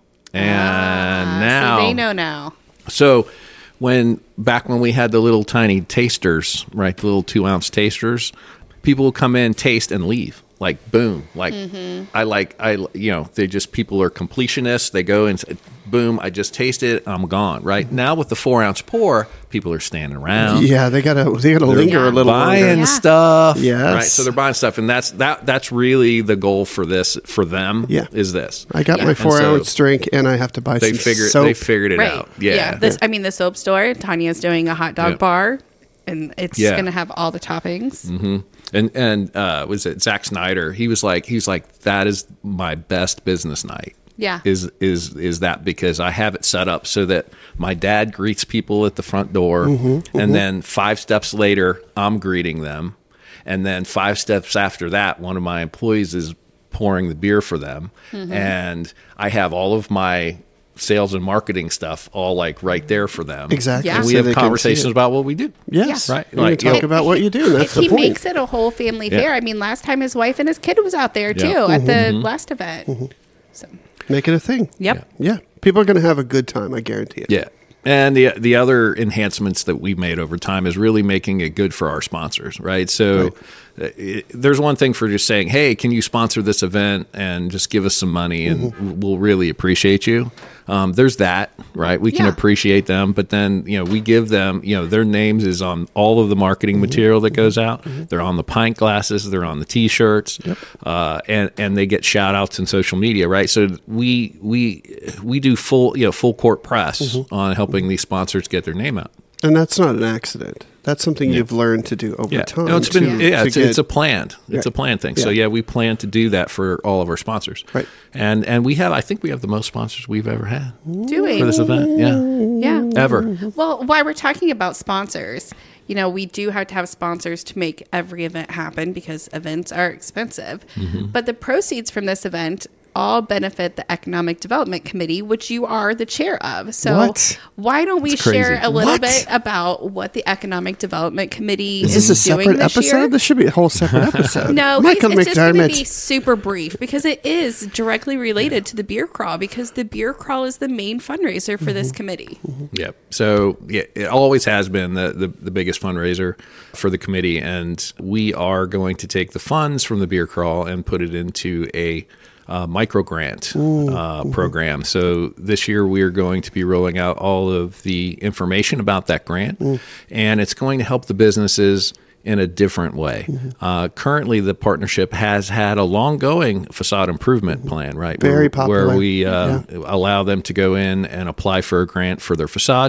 Speaker 3: And
Speaker 2: Ah,
Speaker 3: now
Speaker 2: see, they know now.
Speaker 3: so when back when we had the little tiny tasters, right, the little two ounce tasters, people will come in, taste, and leave. Like boom, like I like I you know they just people are completionists. They go and say, boom, I just tasted it, I'm gone. Right now with the four ounce pour, people are standing around.
Speaker 4: Yeah, they gotta they gotta linger
Speaker 2: Yeah.
Speaker 4: a little
Speaker 3: Buying
Speaker 4: longer.
Speaker 2: Yeah.
Speaker 3: stuff,
Speaker 4: Yes.
Speaker 3: right? So they're buying stuff, and that's that. That's really the goal for this for them.
Speaker 4: Yeah.
Speaker 3: is this
Speaker 4: I got
Speaker 2: Yeah.
Speaker 4: my
Speaker 2: And
Speaker 4: four
Speaker 3: so
Speaker 4: ounce drink, and I have to buy
Speaker 3: they
Speaker 4: some
Speaker 3: figured
Speaker 4: soap.
Speaker 3: they figured it
Speaker 2: Right.
Speaker 3: out. Yeah,
Speaker 2: This, I mean, the soap store, Tanya's doing a hot dog
Speaker 3: Yeah.
Speaker 2: bar, and it's
Speaker 3: Yeah.
Speaker 2: going to have all the toppings.
Speaker 3: Mm-hmm. And and uh, was it Zack Snyder? He was like, he was like, that is my best business night.
Speaker 2: Yeah.
Speaker 3: Is is is that because I have it set up so that my dad greets people at the front door, and then five steps later, I'm greeting them, and then five steps after that, one of my employees is pouring the beer for them, and I have all of my sales and marketing stuff all like right there for them.
Speaker 4: Exactly.
Speaker 2: Yeah.
Speaker 3: And we
Speaker 4: So
Speaker 3: have
Speaker 4: they can
Speaker 3: conversations
Speaker 4: see it.
Speaker 3: about what we do.
Speaker 4: Yes,
Speaker 3: Right.
Speaker 4: You
Speaker 3: Like,
Speaker 4: can talk
Speaker 3: you know-
Speaker 4: about what you do. That's
Speaker 2: he
Speaker 4: the point.
Speaker 2: makes it a whole family
Speaker 3: Yeah.
Speaker 2: fair. I mean, last time his wife and his kid was out there too
Speaker 3: Yeah. Mm-hmm.
Speaker 2: at the last event. So,
Speaker 4: Make it a thing.
Speaker 2: yep.
Speaker 4: Yeah, people are going to have a good time. I guarantee it.
Speaker 3: Yeah. And the the other enhancements that we've made over time is really making it good for our sponsors, right? So it, there's one thing for just saying, hey, can you sponsor this event and just give us some money and mm-hmm. we'll really appreciate you. Um, there's that, right? We can
Speaker 2: Yeah.
Speaker 3: appreciate them, but then, you know, we give them, you know, their names is on all of the marketing
Speaker 4: Mm-hmm.
Speaker 3: material that goes out. Mm-hmm. They're on the pint glasses, they're on the t-shirts,
Speaker 4: Yep.
Speaker 3: uh, and, and they get shout outs in social media, right? So we, we, we do full, you know, full court press
Speaker 4: Mm-hmm.
Speaker 3: on helping these sponsors get their name out.
Speaker 4: And that's not an accident. That's something
Speaker 3: Yeah.
Speaker 4: you've learned to do over
Speaker 3: Yeah,
Speaker 4: time.
Speaker 3: no, it's been
Speaker 4: to-
Speaker 3: yeah,
Speaker 4: to
Speaker 3: it's,
Speaker 4: get-
Speaker 3: it's a planned, it's
Speaker 4: Yeah.
Speaker 3: a planned thing. So
Speaker 4: Yeah.
Speaker 3: yeah, we plan to do that for all of our sponsors,
Speaker 4: Right.
Speaker 3: And and we have, I think we have the most sponsors we've ever had
Speaker 2: Doing.
Speaker 3: for this event. Yeah,
Speaker 2: Yeah.
Speaker 3: ever.
Speaker 2: Well, while we're talking about sponsors, you know, we do have to have sponsors to make every event happen because events are expensive.
Speaker 3: Mm-hmm.
Speaker 2: But the proceeds from this event all benefit the Economic Development Committee, which you are the chair of. So
Speaker 4: What?
Speaker 2: why don't we
Speaker 3: That's crazy.
Speaker 2: share a little
Speaker 4: What?
Speaker 2: bit about what the Economic Development Committee
Speaker 4: Is
Speaker 2: is,
Speaker 4: this a
Speaker 2: doing
Speaker 4: separate
Speaker 2: this
Speaker 4: episode?
Speaker 2: year?
Speaker 4: This should be a whole separate episode.
Speaker 2: No,
Speaker 4: Michael
Speaker 2: it's, it's just going to
Speaker 4: McDermott.
Speaker 2: be super brief because it is directly related to the beer crawl because the beer crawl is the main fundraiser for this committee.
Speaker 3: Yep. So yeah, it always has been the, the the biggest fundraiser for the committee, and we are going to take the funds from the beer crawl and put it into a Uh, micro grant uh, program. So this year we are going to be rolling out all of the information about that grant, and it's going to help the businesses in a different way. Uh, currently, the partnership has had a long-going facade improvement plan, right?
Speaker 4: Very
Speaker 3: where,
Speaker 4: popular.
Speaker 3: Where we uh, allow them to go in and apply for a grant for their facade.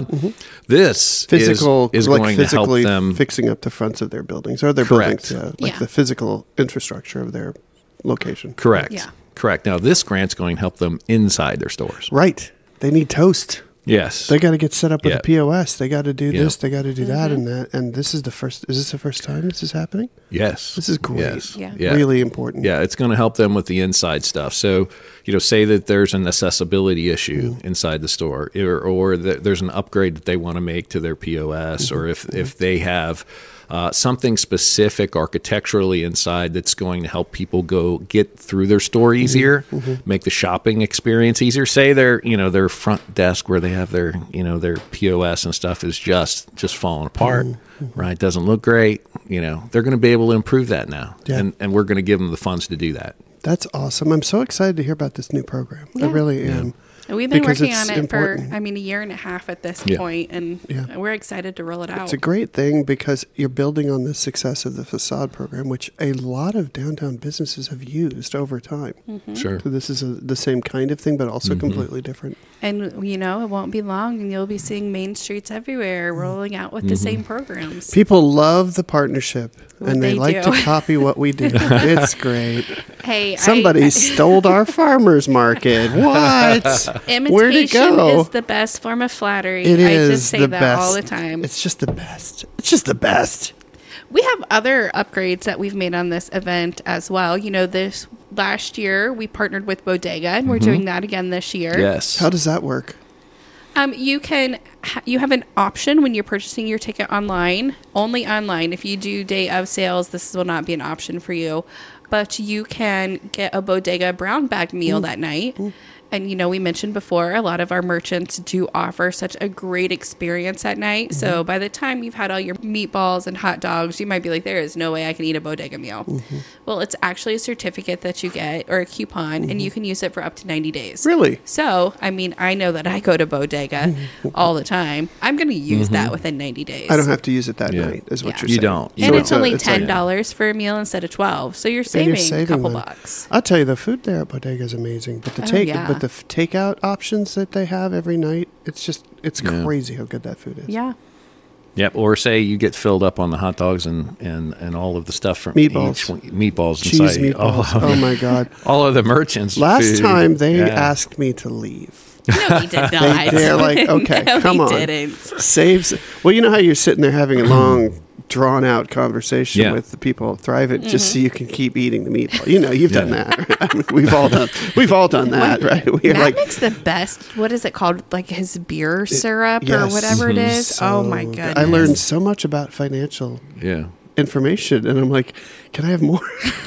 Speaker 3: This
Speaker 4: Physical,
Speaker 3: is, is
Speaker 4: like
Speaker 3: going to help
Speaker 4: physically
Speaker 3: them.
Speaker 4: fixing up the fronts of their buildings or their
Speaker 3: Correct.
Speaker 4: buildings, yeah, like
Speaker 2: Yeah.
Speaker 4: the physical infrastructure of their location.
Speaker 3: Correct.
Speaker 2: Yeah.
Speaker 3: Correct. Now, this grant's going to help them inside their stores.
Speaker 4: Right. They need toast.
Speaker 3: Yes.
Speaker 4: They got to get set up with
Speaker 3: Yeah.
Speaker 4: a P O S. They got to do
Speaker 3: Yeah.
Speaker 4: this. They got to do that and that. And this is the first. Is this the first time this is happening?
Speaker 3: Yes.
Speaker 4: This is great.
Speaker 3: Yes.
Speaker 2: Yeah.
Speaker 3: Yeah.
Speaker 4: Really important.
Speaker 3: Yeah, it's going to help them with the inside stuff. So, you know, say that there's an accessibility issue
Speaker 4: Mm-hmm.
Speaker 3: inside the store, or, or that there's an upgrade that they want to make to their P O S,
Speaker 4: Mm-hmm.
Speaker 3: or if, if they have uh, something specific architecturally inside that's going to help people go get through their store easier,
Speaker 4: Mm-hmm.
Speaker 3: make the shopping experience easier. Say their, you know, their front desk where they have their, you know, their P O S and stuff is just just falling apart.
Speaker 4: Mm-hmm.
Speaker 3: Right, doesn't look great. You know, they're going to be able to improve that now,
Speaker 4: Yeah.
Speaker 3: and and we're going to give them the funds to do that.
Speaker 4: That's awesome. I'm so excited to hear about this new program. I
Speaker 2: Yeah.
Speaker 4: really am.
Speaker 2: And we've been
Speaker 4: Because
Speaker 2: working
Speaker 4: it's
Speaker 2: on it
Speaker 4: important.
Speaker 2: for, I mean, a year and a half at this
Speaker 3: Yeah.
Speaker 2: point, and
Speaker 4: Yeah.
Speaker 2: we're excited to roll it out.
Speaker 4: It's a great thing because you're building on the success of the facade program, which a lot of downtown businesses have used over time.
Speaker 2: Mm-hmm.
Speaker 3: Sure.
Speaker 4: So this is a, the same kind of thing, but also
Speaker 3: Mm-hmm.
Speaker 4: completely different.
Speaker 2: And, you know, it won't be long, and you'll be seeing main streets everywhere rolling out with the
Speaker 3: Mm-hmm.
Speaker 2: same programs.
Speaker 4: People love the partnership,
Speaker 2: Well,
Speaker 4: and they,
Speaker 2: they
Speaker 4: like
Speaker 2: do.
Speaker 4: to copy what we do. It's great.
Speaker 2: Hey,
Speaker 4: Somebody
Speaker 2: I,
Speaker 4: stole our farmers market. What?
Speaker 2: imitation
Speaker 4: Where'd it go?
Speaker 2: is the best form of flattery.
Speaker 4: It
Speaker 2: I
Speaker 4: is
Speaker 2: just say
Speaker 4: the
Speaker 2: that
Speaker 4: best.
Speaker 2: all the time.
Speaker 4: It's just the best. It's just the best.
Speaker 2: We have other upgrades that we've made on this event as well. You know, this last year we partnered with Bodega, and we're doing that again this year.
Speaker 3: Yes.
Speaker 4: How does that work?
Speaker 2: Um, you can ha- you have an option when you're purchasing your ticket online, only online. If you do day of sales, this will not be an option for you. But you can get a Bodega brown bag meal that night. And, you know, we mentioned before, a lot of our merchants do offer such a great experience at night.
Speaker 4: Mm-hmm.
Speaker 2: So by the time you've had all your meatballs and hot dogs, you might be like, there is no way I can eat a Bodega meal.
Speaker 4: Mm-hmm.
Speaker 2: Well, it's actually a certificate that you get, or a coupon, and you can use it for up to ninety days.
Speaker 4: Mm-hmm. Really?
Speaker 2: So, I mean, I know that I go to Bodega all the time. I'm going to use that within ninety days.
Speaker 4: Mm-hmm. I don't have to use it that
Speaker 3: Yeah.
Speaker 4: night, is what
Speaker 2: Yeah.
Speaker 4: you're
Speaker 3: You
Speaker 4: saying.
Speaker 3: don't.
Speaker 2: And
Speaker 3: So
Speaker 2: it's
Speaker 4: a-
Speaker 2: only
Speaker 4: like-
Speaker 2: ten dollars for a meal instead of twelve. So you're
Speaker 4: And
Speaker 2: saving,
Speaker 4: you're
Speaker 2: a couple
Speaker 4: money.
Speaker 2: bucks.
Speaker 4: I'll tell you, the food there at Bodega is amazing. But the
Speaker 2: Oh,
Speaker 4: take,
Speaker 2: yeah.
Speaker 4: but the f- takeout options that they have every night, it's just, it's
Speaker 3: Yeah.
Speaker 4: crazy how good that food is.
Speaker 2: Yeah.
Speaker 3: Yep. Or say you get filled up on the hot dogs and, and, and all of the stuff from
Speaker 4: Meatballs.
Speaker 3: each one- meatballs
Speaker 4: Cheese
Speaker 3: inside.
Speaker 4: meatballs.
Speaker 3: All,
Speaker 4: Oh
Speaker 3: of,
Speaker 4: my God.
Speaker 3: all of the merchants.
Speaker 4: Last
Speaker 3: food.
Speaker 4: time they
Speaker 3: Yeah.
Speaker 4: asked me to leave.
Speaker 2: No, he did not.
Speaker 4: They're like, okay,
Speaker 2: no,
Speaker 4: come
Speaker 2: he
Speaker 4: on.
Speaker 2: didn't.
Speaker 4: Saves. Well, you know how you're sitting there having a long, drawn out conversation
Speaker 3: Yeah.
Speaker 4: with the people at Thrive It
Speaker 2: Mm-hmm.
Speaker 4: just so you can keep eating the meatball. You know, you've done
Speaker 3: Yeah.
Speaker 4: that. Right? I mean, we've all done. We've all done that, right? We're
Speaker 2: Matt
Speaker 4: like,
Speaker 2: makes the best. What is it called? Like his beer syrup or
Speaker 4: yes.
Speaker 2: whatever it is.
Speaker 4: so
Speaker 2: oh my
Speaker 4: good.
Speaker 2: goodness!
Speaker 4: I learned so much about financial
Speaker 3: Yeah.
Speaker 4: information, and I'm like, can I have more?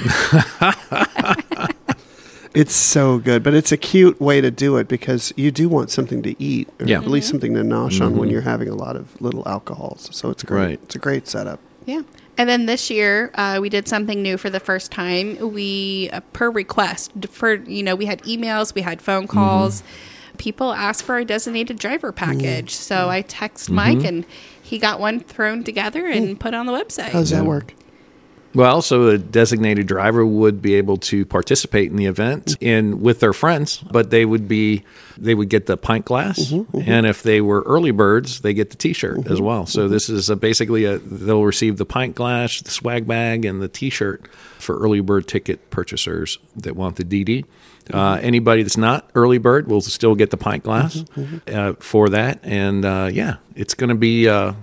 Speaker 4: It's so good, but it's a cute way to do it because you do want something to eat, or
Speaker 3: Yeah.
Speaker 4: at least something to nosh on when
Speaker 3: Mhm.
Speaker 4: you're having a lot of little alcohols. So it's great.
Speaker 3: Right.
Speaker 4: It's a great setup.
Speaker 2: Yeah. And then this year, uh, we did something new for the first time. We, uh, per request, for, you know, we had emails, we had phone calls. Mm-hmm. People asked for a designated driver package. Mm-hmm. So I text mm-hmm. Mike, and he got one thrown together and mm-hmm. put on the website.
Speaker 4: How does that work?
Speaker 3: Well, so a designated driver would be able to participate in the event in with their friends, but they would be they would get the pint glass, mm-hmm, mm-hmm. and if they were early birds, they get the T-shirt mm-hmm, as well. So mm-hmm. this is a, basically a, they'll receive the pint glass, the swag bag, and the T-shirt for early bird ticket purchasers that want the D D. Mm-hmm. Uh, anybody that's not early bird will still get the pint glass mm-hmm, mm-hmm. Uh, for that, and uh, yeah, it's going to be. Uh,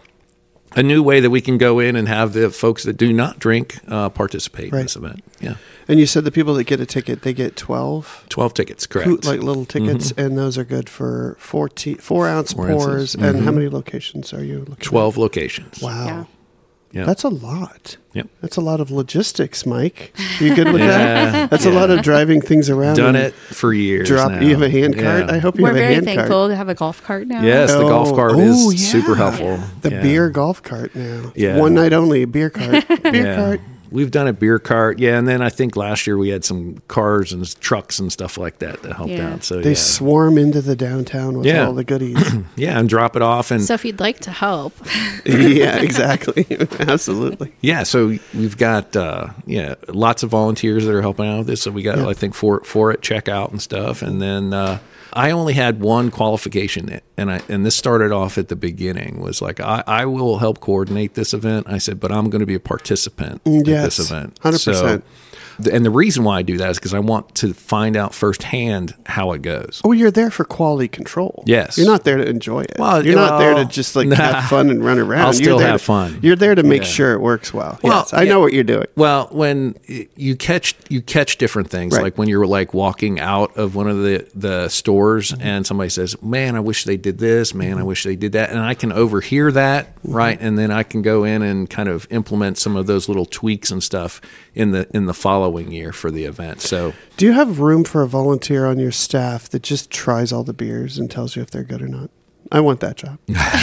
Speaker 3: A new way that we can go in and have the folks that do not drink uh, participate right. in this event. Yeah.
Speaker 4: And you said the people that get a ticket, they get twelve?
Speaker 3: twelve tickets, correct.
Speaker 4: Coo- like little tickets, mm-hmm. and those are good for fourteen, four ounce four pours. Mm-hmm. And how many locations are you looking at?
Speaker 3: twelve locations.
Speaker 4: Wow.
Speaker 2: Yeah.
Speaker 3: Yep.
Speaker 4: That's a lot.
Speaker 3: Yep.
Speaker 4: That's a lot of logistics, Mike. You good with
Speaker 3: yeah,
Speaker 4: that? That's
Speaker 3: yeah.
Speaker 4: a lot of driving things around.
Speaker 3: Done it for years
Speaker 4: drop,
Speaker 3: now.
Speaker 4: You have a hand
Speaker 3: yeah.
Speaker 4: cart? I hope you
Speaker 2: We're
Speaker 4: have a
Speaker 2: very
Speaker 4: hand cart.
Speaker 2: thankful to have a golf cart now.
Speaker 3: Yes, the
Speaker 4: oh,
Speaker 3: golf cart
Speaker 4: oh,
Speaker 3: is
Speaker 4: yeah.
Speaker 3: super helpful.
Speaker 4: The
Speaker 3: yeah.
Speaker 4: beer golf cart now.
Speaker 3: Yeah.
Speaker 4: One night only, beer cart. Beer
Speaker 3: yeah.
Speaker 4: cart.
Speaker 3: We've done a beer cart, yeah, and then I think last year we had some cars and trucks and stuff like that that helped
Speaker 2: Yeah.
Speaker 3: out. So
Speaker 4: They
Speaker 3: yeah.
Speaker 4: swarm into the downtown with
Speaker 3: Yeah.
Speaker 4: all the goodies.
Speaker 3: yeah, and drop it off and
Speaker 2: So if you'd like to help,
Speaker 4: Yeah, exactly. Absolutely.
Speaker 3: yeah. So we've got uh, yeah lots of volunteers that are helping out with this. So we got
Speaker 4: Yeah.
Speaker 3: I think four four at checkout and stuff, and then uh, I only had one qualification, and I and this started off at the beginning was like I, I will help coordinate this event. I said, but I'm going to be a participant
Speaker 4: Yes,
Speaker 3: at this event,
Speaker 4: one hundred percent.
Speaker 3: So, and the reason why I do that is because I want to find out firsthand how it goes.
Speaker 4: Oh, you're there for quality control.
Speaker 3: Yes.
Speaker 4: You're not there to enjoy it.
Speaker 3: Well,
Speaker 4: you're not there to
Speaker 3: well,
Speaker 4: just like
Speaker 3: nah.
Speaker 4: have fun and run around.
Speaker 3: I'll still
Speaker 4: you're there
Speaker 3: have
Speaker 4: to,
Speaker 3: fun.
Speaker 4: You're there to make
Speaker 3: Yeah.
Speaker 4: sure it works well.
Speaker 3: Well,
Speaker 4: yes, I
Speaker 3: yeah.
Speaker 4: know what you're doing.
Speaker 3: Well, when you catch you catch different things,
Speaker 4: Right.
Speaker 3: like when you're like walking out of one of the, the stores
Speaker 4: Mm-hmm.
Speaker 3: and somebody says, "Man, I wish they did this. Man, I wish they did that," and I can overhear that,
Speaker 4: Mm-hmm.
Speaker 3: right? And then I can go in and kind of implement some of those little tweaks and stuff in the in the following year for the event. So,
Speaker 4: Do you have room for a volunteer on your staff that just tries all the beers and tells you if they're good or not? I want that job.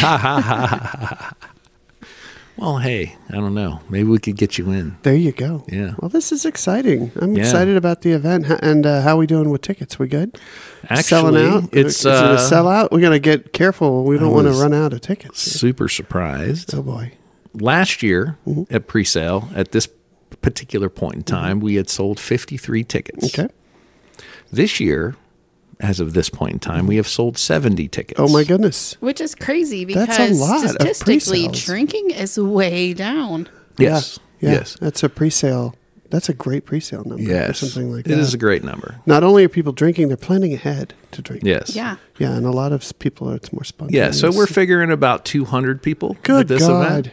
Speaker 3: well, hey, I don't know. Maybe we could get you in.
Speaker 4: There you go.
Speaker 3: Yeah.
Speaker 4: Well, this is exciting. I'm
Speaker 3: Yeah.
Speaker 4: excited about the event. H- And uh, how we doing with tickets? We good?
Speaker 3: Actually,
Speaker 4: Selling out?
Speaker 3: it's
Speaker 4: is it a
Speaker 3: uh,
Speaker 4: sellout? We got to get careful. We don't
Speaker 3: I
Speaker 4: want to
Speaker 3: was
Speaker 4: run out of tickets.
Speaker 3: super surprised.
Speaker 4: Oh boy.
Speaker 3: Last year
Speaker 4: Mm-hmm.
Speaker 3: at pre-sale, at this particular point in time, we had sold fifty-three tickets.
Speaker 4: Okay.
Speaker 3: This year, as of this point in time, we have sold seventy tickets.
Speaker 4: Oh my goodness.
Speaker 2: which is crazy because
Speaker 4: That's a lot of
Speaker 2: statistically
Speaker 4: pre-sales.
Speaker 2: drinking is way down.
Speaker 3: Yes.
Speaker 4: Yeah. Yeah.
Speaker 3: Yes.
Speaker 4: That's a pre-sale. That's a great pre-sale number. Or
Speaker 3: Yes.
Speaker 4: something like
Speaker 3: It
Speaker 4: that.
Speaker 3: is a great number.
Speaker 4: Not only are people drinking, they're planning ahead to drink.
Speaker 3: Yes.
Speaker 2: Yeah.
Speaker 4: Yeah, and a lot of s- people, it's more
Speaker 3: Yeah.
Speaker 4: spontaneous.
Speaker 3: So we're figuring about two hundred people
Speaker 4: Good
Speaker 3: at this
Speaker 4: God.
Speaker 3: event.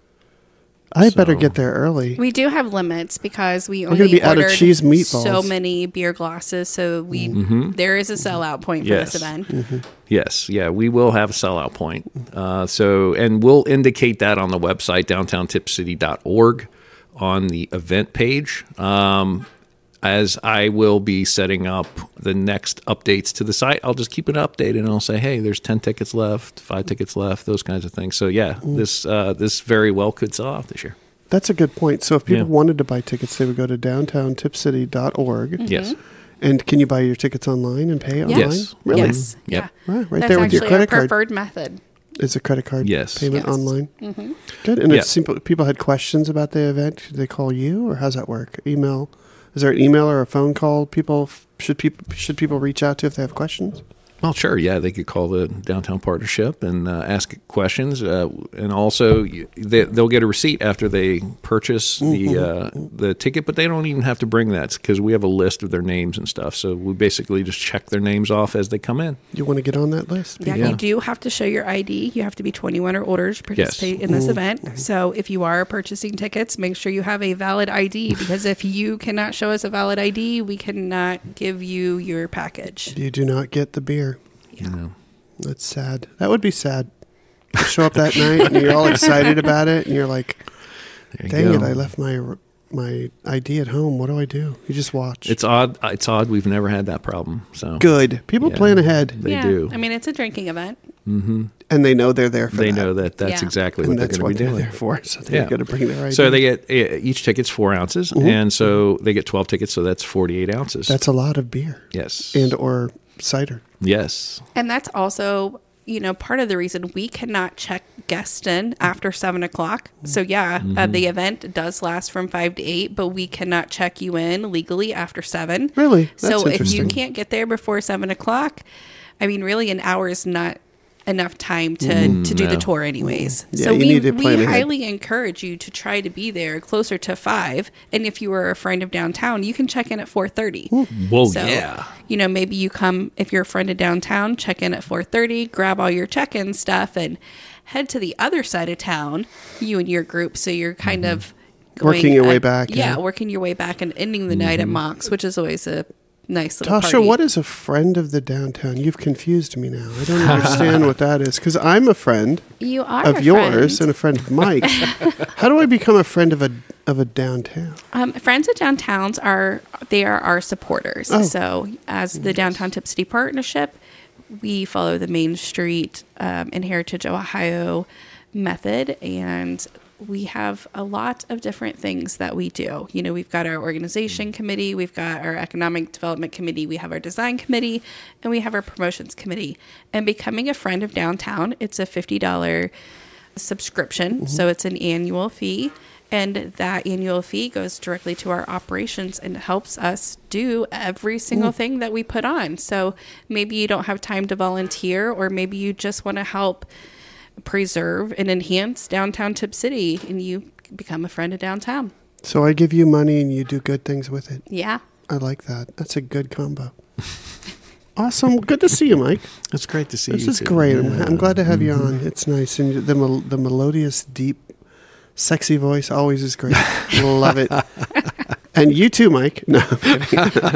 Speaker 4: I better
Speaker 3: So-
Speaker 4: get there early.
Speaker 2: We do have limits because we
Speaker 4: gonna
Speaker 2: only
Speaker 4: be out of
Speaker 2: ordered
Speaker 4: cheese meatballs.
Speaker 2: so many beer glasses. So we there is a sellout point for
Speaker 3: Yes.
Speaker 2: this event.
Speaker 3: Yes, yeah, we will have a sellout point. Uh, so, and we'll indicate that on the website, downtown tip city dot org, on the event page. Um, as I will be setting up the next updates to the site, I'll just keep it updated and I'll say, hey, there's ten tickets left, five tickets left, those kinds of things. So, yeah, this uh, this very well could sell out this year.
Speaker 4: That's a good point. So if people
Speaker 3: Yeah.
Speaker 4: wanted to buy tickets, they would go to downtown tip city dot org.
Speaker 3: Yes.
Speaker 4: And can you buy your tickets online and pay online?
Speaker 3: Yes.
Speaker 4: Really?
Speaker 2: Yes.
Speaker 3: Yep.
Speaker 2: Yeah.
Speaker 4: Right, right
Speaker 2: That's
Speaker 4: there with your
Speaker 2: actually
Speaker 4: credit
Speaker 2: our
Speaker 4: card.
Speaker 2: preferred method.
Speaker 4: Is a credit card
Speaker 3: Yes.
Speaker 4: payment
Speaker 2: Yes.
Speaker 4: online? Good. And
Speaker 3: Yeah.
Speaker 4: if simple, people had questions about the event, should they call you or how's that work? Email? Is there an email or a phone call people should people should people reach out to if they have questions?
Speaker 3: Well, sure. Yeah, they could call the downtown partnership and uh, ask questions, uh, and also you- they, they'll get a receipt after they purchase the uh, the ticket. But they don't even have to bring that because we have a list of their names and stuff. So we basically just check their names off as they come in.
Speaker 4: You want to get on that list?
Speaker 2: Yeah,
Speaker 3: Yeah.
Speaker 2: you do have to show your I D. You have to be twenty-one or older to participate in this event. So if you are purchasing tickets, make sure you have a valid I D because if you cannot show us a valid I D, we cannot give you your package.
Speaker 4: You do not get the beer.
Speaker 3: You know.
Speaker 4: That's sad. That would be sad. You show up that night and you're all excited about it, and you're like,
Speaker 3: There you
Speaker 4: "Dang
Speaker 3: go.
Speaker 4: it! I left my my I D at home. What do I do?" You just watch.
Speaker 3: It's odd. It's odd. We've never had that problem. So
Speaker 4: good. People
Speaker 3: Yeah.
Speaker 4: plan ahead.
Speaker 3: They
Speaker 2: yeah,
Speaker 3: do.
Speaker 2: I mean, it's a drinking event.
Speaker 3: Mm-hmm.
Speaker 4: And they know they're there for
Speaker 3: They
Speaker 4: that.
Speaker 3: know that that's
Speaker 2: Yeah.
Speaker 3: exactly
Speaker 4: And
Speaker 3: what they're
Speaker 4: that's
Speaker 3: going to
Speaker 4: what
Speaker 3: be
Speaker 4: they're
Speaker 3: doing.
Speaker 4: there for. So they're
Speaker 3: Yeah.
Speaker 4: going to bring their I D.
Speaker 3: So they get uh, each ticket's four ounces,
Speaker 4: Mm-hmm.
Speaker 3: and so they get twelve tickets. So that's forty-eight ounces.
Speaker 4: That's a lot of beer.
Speaker 3: yes,
Speaker 4: And or cider.
Speaker 3: yes.
Speaker 2: And that's also, you know, part of the reason we cannot check guests in after seven o'clock. So yeah,
Speaker 3: Mm-hmm.
Speaker 2: uh, the event does last from five to eight, but we cannot check you in legally after seven.
Speaker 4: Really? That's
Speaker 2: So if you
Speaker 4: interesting.
Speaker 2: can't get there before seven o'clock, I mean, really, an hour is not enough time to, to do
Speaker 3: no.
Speaker 2: the tour anyways.
Speaker 4: Yeah,
Speaker 2: so
Speaker 4: you
Speaker 2: we,
Speaker 4: need to plan
Speaker 2: we
Speaker 4: ahead.
Speaker 2: highly encourage you to try to be there closer to five. And if you are a friend of downtown, you can check in at four thirty.
Speaker 3: Well,
Speaker 2: So,
Speaker 3: yeah.
Speaker 2: you know, maybe you come, if you're a friend of downtown, check in at four thirty, grab all your check-in stuff, and head to the other side of town, you and your group. So you're kind of going,
Speaker 4: Working your way
Speaker 2: uh,
Speaker 4: back,
Speaker 2: Yeah,
Speaker 4: yeah.
Speaker 2: working your way back and ending the night at Mox, which is always a nice little
Speaker 4: Tasha,
Speaker 2: party.
Speaker 4: what is a friend of the downtown? You've confused me now. I don't understand what that is. Because I'm a friend
Speaker 2: You are
Speaker 4: of
Speaker 2: a
Speaker 4: yours
Speaker 2: friend.
Speaker 4: and a friend of Mike's. How do I become a friend of a of a downtown?
Speaker 2: Um, Friends of Downtowns are they are our supporters.
Speaker 4: Oh.
Speaker 2: So as the Downtown Tip City Partnership, we follow the Main Street um, and Heritage Ohio method, and we have a lot of different things that we do. You know, we've got our organization committee, we've got our economic development committee, we have our design committee, and we have our promotions committee. And becoming a friend of downtown, it's a fifty dollars subscription, so it's an annual fee. And that annual fee goes directly to our operations and helps us do every single thing that we put on. So maybe you don't have time to volunteer, or maybe you just want to help preserve and enhance downtown Tip City, and you become a friend of downtown.
Speaker 4: So I give you money and you do good things with it.
Speaker 2: Yeah.
Speaker 4: I like that. That's a good combo. Awesome. Good to see you, Mike.
Speaker 3: It's great to see
Speaker 4: This
Speaker 3: you.
Speaker 4: is
Speaker 3: too.
Speaker 4: great. I'm,
Speaker 3: Yeah.
Speaker 4: I'm glad to have you on. It's nice. And the mel- the melodious, deep, sexy voice always is great. Love it. And you too, Mike. No. I'm kidding.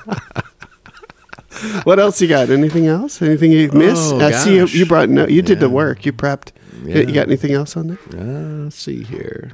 Speaker 4: What else you got? Anything else? Anything you missed?
Speaker 3: Oh,
Speaker 4: I see you,
Speaker 3: gosh.
Speaker 4: you brought no. You did the
Speaker 3: Yeah.
Speaker 4: work. You prepped.
Speaker 3: Yeah.
Speaker 4: You got anything else on there?
Speaker 3: Uh, let's see here.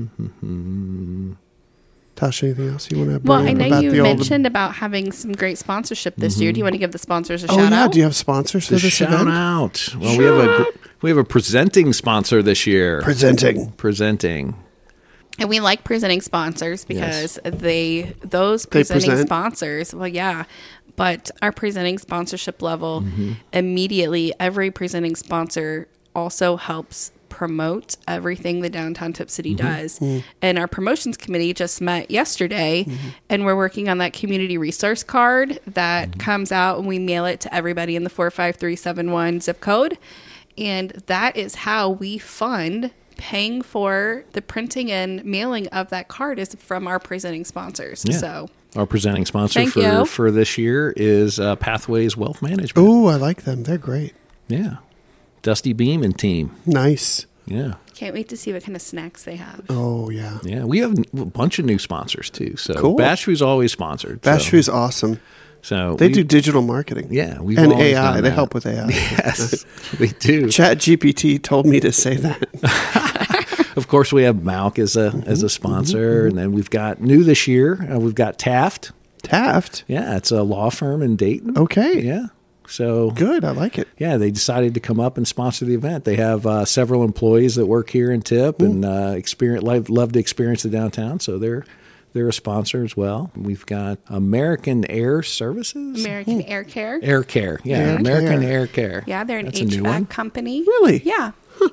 Speaker 4: Tasha, anything else you want to bring
Speaker 2: Well, I
Speaker 4: up
Speaker 2: know
Speaker 4: about
Speaker 2: you
Speaker 4: the old?
Speaker 2: mentioned about having some great sponsorship this year. Do you want to give the sponsors a
Speaker 4: Oh
Speaker 2: shout
Speaker 4: yeah.
Speaker 2: out?
Speaker 4: Do you have sponsors for
Speaker 3: The
Speaker 4: this
Speaker 3: shout
Speaker 4: event?
Speaker 3: out. Well, we have a gr- we have a presenting sponsor this year.
Speaker 4: Presenting.
Speaker 3: presenting.
Speaker 2: And we like presenting sponsors because they those
Speaker 4: They
Speaker 2: presenting
Speaker 4: present.
Speaker 2: sponsors, well yeah, but our presenting sponsorship level
Speaker 3: Mm-hmm.
Speaker 2: immediately every presenting sponsor also helps promote everything the Downtown Tip City
Speaker 3: Mm-hmm.
Speaker 2: does. And our promotions committee just met yesterday
Speaker 3: Mm-hmm.
Speaker 2: and we're working on that community resource card that
Speaker 3: Mm-hmm.
Speaker 2: comes out and we mail it to everybody in the four five three seven one zip code. And that is how we fund paying for the printing and mailing of that card is from our presenting sponsors.
Speaker 3: Yeah.
Speaker 2: So
Speaker 3: Our presenting sponsor
Speaker 2: Thank
Speaker 3: for,
Speaker 2: you.
Speaker 3: for this year is uh, Pathways Wealth Management.
Speaker 4: Oh, I like them. They're great.
Speaker 3: Yeah. Dusty Beam and team.
Speaker 4: Nice.
Speaker 3: Yeah.
Speaker 2: can't wait to see what kind of snacks they have.
Speaker 4: Oh yeah.
Speaker 3: Yeah. We have a bunch of new sponsors too. So
Speaker 4: Cool.
Speaker 3: Bashfoo's always sponsored. so-
Speaker 4: Bashfoo's awesome.
Speaker 3: So
Speaker 4: They
Speaker 3: we-
Speaker 4: do digital marketing.
Speaker 3: Yeah. We've
Speaker 4: And
Speaker 3: always
Speaker 4: A I.
Speaker 3: done
Speaker 4: They
Speaker 3: that.
Speaker 4: help with A I.
Speaker 3: Yes, we do.
Speaker 4: Chat G P T told me to say that.
Speaker 3: Of course, we have Malk as a
Speaker 4: Mm-hmm.
Speaker 3: as a sponsor, and then we've got new this year. Uh, we've got Taft.
Speaker 4: Taft.
Speaker 3: Yeah, it's a law firm in Dayton.
Speaker 4: Okay.
Speaker 3: Yeah. So
Speaker 4: Good. I like it.
Speaker 3: yeah, they decided to come up and sponsor the event. They have uh, several employees that work here in Tip and uh, experience love, love to experience the downtown. So they're they're a sponsor as well. We've got American Air Services,
Speaker 2: American Air Care.
Speaker 3: Air Care. Yeah,
Speaker 4: Air
Speaker 3: American
Speaker 4: Care.
Speaker 3: Air Care.
Speaker 2: Yeah, they're an
Speaker 3: That's a new one.
Speaker 2: H V A C company.
Speaker 4: Really?
Speaker 2: Yeah.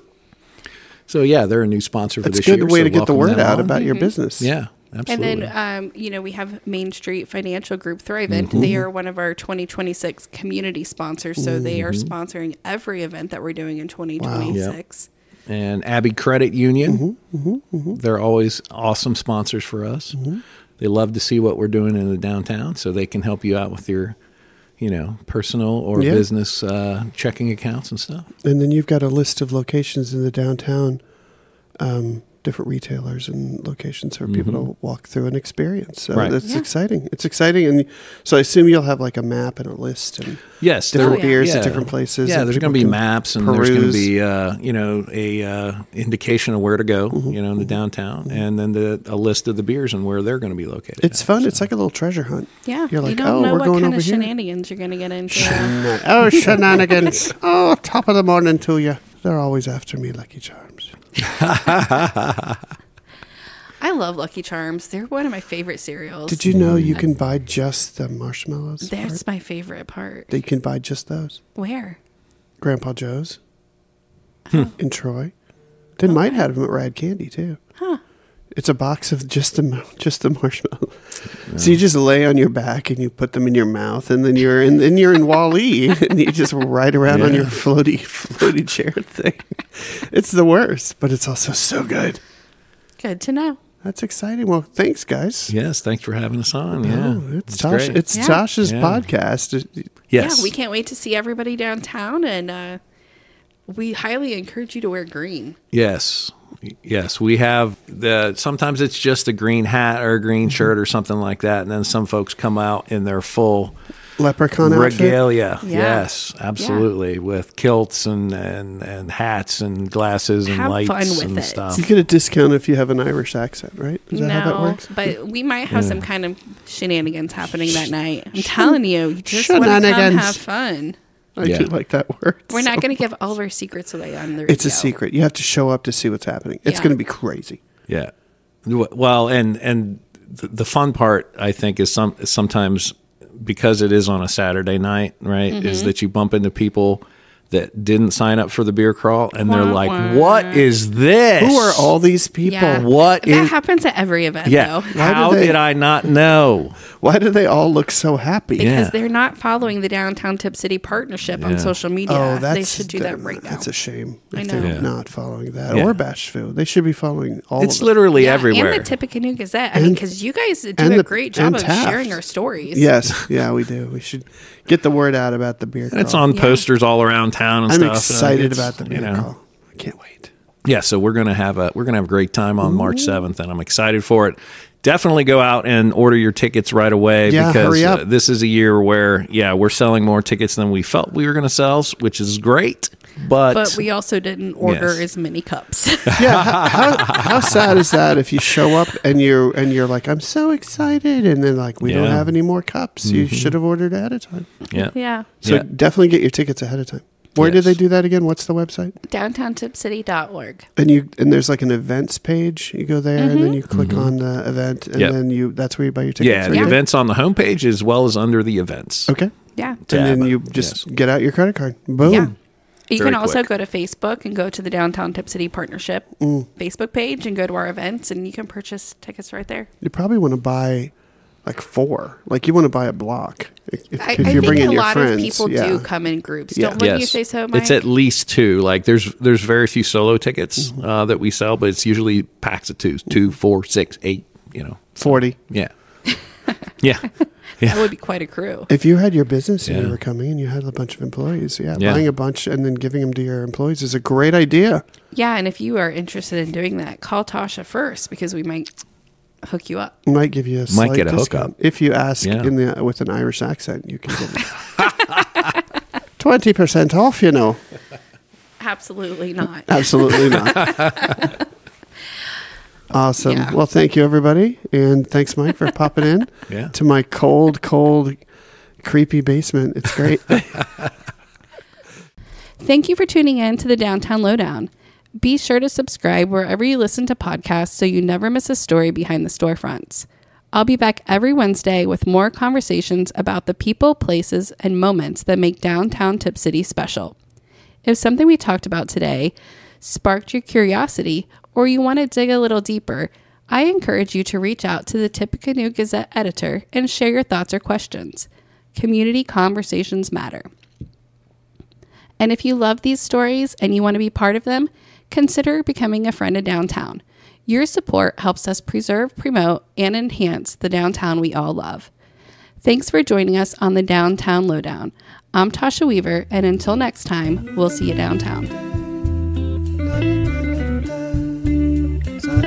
Speaker 3: So yeah, they're a new sponsor for
Speaker 4: That's a
Speaker 3: this
Speaker 4: good
Speaker 3: year.
Speaker 4: way
Speaker 3: so
Speaker 4: to get the
Speaker 3: welcome
Speaker 4: word
Speaker 3: them
Speaker 4: out
Speaker 3: on.
Speaker 4: about your business.
Speaker 3: Yeah,
Speaker 2: And
Speaker 3: absolutely.
Speaker 2: then, um, you know, we have Main Street Financial Group Thrivent. They are one of our twenty twenty-six community sponsors. So they are sponsoring every event that we're doing in twenty twenty-six.
Speaker 3: and Abbey Credit Union.
Speaker 4: Mm-hmm,
Speaker 3: They're always awesome sponsors for us. They love to see what we're doing in the downtown, so they can help you out with your, you know, personal or
Speaker 4: Yeah.
Speaker 3: business uh, checking accounts and stuff.
Speaker 4: And then you've got a list of locations in the downtown um, different retailers and locations for people to walk through and experience. So
Speaker 3: Right.
Speaker 4: that's
Speaker 2: Yeah.
Speaker 4: exciting. It's exciting. And so I assume you'll have like a map and a list and
Speaker 3: Yes,
Speaker 4: different
Speaker 3: there-
Speaker 4: beers
Speaker 3: yeah.
Speaker 4: at different places.
Speaker 3: Yeah,
Speaker 4: that
Speaker 3: there's going
Speaker 4: people
Speaker 3: to be
Speaker 4: can
Speaker 3: maps, and there's going to
Speaker 4: peruse.
Speaker 3: be uh, you know a uh, indication of where to go,
Speaker 4: Mm-hmm.
Speaker 3: you know, in the downtown, and then the, a list of the beers and where they're going to be located.
Speaker 4: It's
Speaker 3: at.
Speaker 4: fun.
Speaker 3: So-
Speaker 4: It's like a little treasure hunt.
Speaker 2: Yeah,
Speaker 4: You're
Speaker 2: you
Speaker 4: like,
Speaker 2: don't
Speaker 4: oh,
Speaker 2: know
Speaker 4: we're
Speaker 2: what
Speaker 4: going
Speaker 2: kind
Speaker 4: over
Speaker 2: of
Speaker 4: here.
Speaker 2: shenanigans you're going to get into.
Speaker 4: Shena- oh, shenanigans. Oh, top of the morning to you. They're always after me, Lucky Charms.
Speaker 2: I love Lucky Charms. They're one of my favorite cereals.
Speaker 4: Did you know you can buy just the marshmallows?
Speaker 2: That's
Speaker 4: part?
Speaker 2: my favorite part.
Speaker 4: You can buy just those.
Speaker 2: Where?
Speaker 4: Grandpa Joe's in Troy. They might have them at Rad Candy too.
Speaker 2: Huh.
Speaker 4: It's a box of just the ma- just the marshmallow. So you just lay on your back and you put them in your mouth, and then you're in then you're in Wall-E, and you just ride around on
Speaker 3: Yeah.
Speaker 4: your floaty floaty chair thing. It's the worst, but it's also so good.
Speaker 2: Good to know.
Speaker 4: That's exciting. Well, thanks, guys.
Speaker 3: Yes, thanks for having us on. Yeah,
Speaker 4: Oh, it's
Speaker 3: It's
Speaker 4: Tosh.
Speaker 3: great.
Speaker 4: It's
Speaker 2: Yeah.
Speaker 4: Tasha's
Speaker 3: Yeah.
Speaker 4: podcast.
Speaker 3: yes,
Speaker 2: Yeah, we can't wait to see everybody downtown, and uh, we highly encourage you to wear green.
Speaker 3: Yes. Yes, we have the sometimes it's just a green hat or a green shirt or something like that, and then some folks come out in their full
Speaker 4: Leprechaun outfit.
Speaker 3: regalia.
Speaker 2: Yeah.
Speaker 3: Yes, absolutely, with kilts and, and, and hats and glasses and
Speaker 2: Have
Speaker 3: lights
Speaker 2: fun with
Speaker 3: and
Speaker 2: it.
Speaker 3: stuff.
Speaker 4: You get a discount if you have an Irish accent, right? Is that
Speaker 2: no,
Speaker 4: how that works?
Speaker 2: but we might have some kind of shenanigans happening that night. I'm telling you, you just want to come
Speaker 4: Shenanigans.
Speaker 2: have fun.
Speaker 4: I
Speaker 3: Yeah.
Speaker 4: do like that word.
Speaker 2: We're not
Speaker 4: so-
Speaker 2: going to give all of our secrets away on the radio.
Speaker 4: It's a secret. You have to show up to see what's happening. It's
Speaker 2: Yeah.
Speaker 4: going to be crazy.
Speaker 3: Yeah. Well, and and th- the fun part I think is some is sometimes because it is on a Saturday night, right? Is
Speaker 2: Mm-hmm.
Speaker 3: that you bump into people that didn't sign up for the beer crawl, and they're
Speaker 2: Wah,
Speaker 3: like,
Speaker 2: wah.
Speaker 3: "What is this?
Speaker 4: Who are all these people?
Speaker 2: Yeah.
Speaker 3: What
Speaker 2: that
Speaker 3: is-
Speaker 2: happens at every event,
Speaker 3: Yeah.
Speaker 2: though.
Speaker 4: Why
Speaker 3: How
Speaker 4: do they-
Speaker 3: did I not know?
Speaker 4: Why do they all look so happy?
Speaker 2: Because
Speaker 3: Yeah.
Speaker 2: they're not following the Downtown Tip City partnership on
Speaker 3: Yeah.
Speaker 2: social media.
Speaker 4: Oh, that's
Speaker 2: they should do that right now.
Speaker 4: That's a shame.
Speaker 2: I
Speaker 4: If
Speaker 2: know.
Speaker 4: they're
Speaker 3: Yeah.
Speaker 4: not following that
Speaker 3: Yeah.
Speaker 4: or Bashville, they should be following all
Speaker 3: It's
Speaker 4: of them.
Speaker 3: literally
Speaker 2: Yeah,
Speaker 3: everywhere.
Speaker 2: And the Tippecanoe Gazette. I mean,
Speaker 4: And-
Speaker 2: because you guys do
Speaker 4: and
Speaker 2: a
Speaker 4: the-
Speaker 2: great job
Speaker 4: and
Speaker 2: of
Speaker 4: Taft.
Speaker 2: sharing our stories.
Speaker 4: Yes, yeah, we do. We should get the word out about the beer.
Speaker 3: It's
Speaker 4: crawl.
Speaker 3: on
Speaker 2: Yeah.
Speaker 3: posters all around town and
Speaker 4: I'm
Speaker 3: stuff.
Speaker 4: excited
Speaker 3: It's,
Speaker 4: about the beer
Speaker 3: you know.
Speaker 4: crawl. I can't wait.
Speaker 3: Yeah, so we're gonna have a we're gonna have a great time on March seventh, and I'm excited for it. Definitely go out and order your tickets right away
Speaker 4: Yeah,
Speaker 3: because
Speaker 4: hurry up.
Speaker 3: Uh, this is a year where yeah we're selling more tickets than we felt we were going to sell, which is great. But,
Speaker 2: But we also didn't order
Speaker 3: Yes.
Speaker 2: as many cups.
Speaker 4: Yeah, how, how, how sad is that if you show up and you're and you're like, I'm so excited, and then like we don't
Speaker 3: Yeah.
Speaker 4: have any more cups. You should have ordered ahead of time.
Speaker 3: yeah,
Speaker 2: yeah.
Speaker 4: So
Speaker 3: Yeah.
Speaker 4: definitely get your tickets ahead of time. Where did
Speaker 3: Yes.
Speaker 4: they do that again? What's the website?
Speaker 2: downtown tip city dot org.
Speaker 4: And you and there's like an events page. You go there and then you click on the event, and
Speaker 3: Mm-hmm. Yep.
Speaker 4: then you that's where you buy your tickets.
Speaker 3: yeah.
Speaker 4: right
Speaker 3: The
Speaker 4: there?
Speaker 3: events on the homepage as well as under the events.
Speaker 4: Okay,
Speaker 2: Yeah.
Speaker 3: Tab.
Speaker 4: and then you just
Speaker 3: Yes.
Speaker 4: get out your credit card. Boom.
Speaker 2: Yeah. You
Speaker 3: Very
Speaker 2: can also
Speaker 3: quick.
Speaker 2: go to Facebook and go to the Downtown Tip City Partnership
Speaker 4: Mm.
Speaker 2: Facebook page and go to our events, and you can purchase tickets right there.
Speaker 4: You probably want to buy like four. Like you want to buy a block if, if
Speaker 2: I, I
Speaker 4: you're
Speaker 2: think
Speaker 4: bringing
Speaker 2: a
Speaker 4: your
Speaker 2: lot
Speaker 4: friends.
Speaker 2: of people
Speaker 4: yeah.
Speaker 2: do come in groups.
Speaker 4: Yeah.
Speaker 2: Don't wouldn't you say so, Mike?
Speaker 3: It's at least two. Like there's there's very few solo tickets
Speaker 4: Mm-hmm.
Speaker 3: uh, that we sell, but it's usually packs of twos, two, four, six, eight. You know,
Speaker 4: forty.
Speaker 3: yeah, yeah,
Speaker 2: That would be quite a crew.
Speaker 4: If you had your business and
Speaker 3: Yeah.
Speaker 4: you were coming and you had a bunch of employees, yeah,
Speaker 3: Yeah.
Speaker 4: buying a bunch and then giving them to your employees is a great idea.
Speaker 2: Yeah, and if you are interested in doing that, call Tasha first because we might hook you up.
Speaker 4: Might give you a
Speaker 3: Might
Speaker 4: slight
Speaker 3: get a
Speaker 4: discount.
Speaker 3: hookup.
Speaker 4: If you ask
Speaker 3: Yeah.
Speaker 4: in the with an Irish accent, you can get twenty percent off. You know,
Speaker 2: Absolutely not.
Speaker 4: absolutely not. Awesome.
Speaker 2: Yeah.
Speaker 4: Well, thank you everybody, and thanks Mike for popping in
Speaker 3: Yeah.
Speaker 4: to my cold, cold, creepy basement. It's great.
Speaker 2: Thank you for tuning in to the Downtown Lowdown. Be sure to subscribe wherever you listen to podcasts so you never miss a story behind the storefronts. I'll be back every Wednesday with more conversations about the people, places, and moments that make downtown Tip City special. If something we talked about today sparked your curiosity or you want to dig a little deeper, I encourage you to reach out to the Tippecanoe Gazette editor and share your thoughts or questions. Community conversations matter. And if you love these stories and you want to be part of them, consider becoming a friend of downtown. Your support helps us preserve, promote, and enhance the downtown we all love. Thanks for joining us on the Downtown Lowdown. I'm Tasha Weaver, and until next time, we'll see you downtown.
Speaker 4: So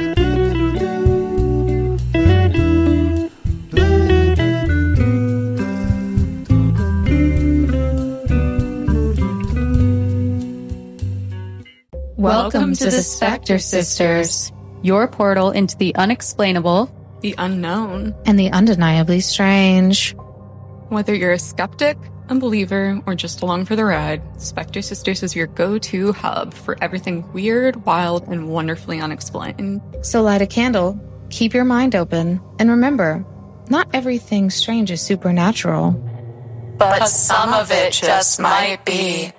Speaker 5: Welcome to the Spectre Sisters, your portal into the unexplainable,
Speaker 6: the unknown,
Speaker 7: and the undeniably strange.
Speaker 6: Whether you're a skeptic, a believer, or just along for the ride, Spectre Sisters is your go-to hub for everything weird, wild, and wonderfully unexplained.
Speaker 7: So light a candle, keep your mind open, and remember, not everything strange is supernatural.
Speaker 8: But some of it just might be.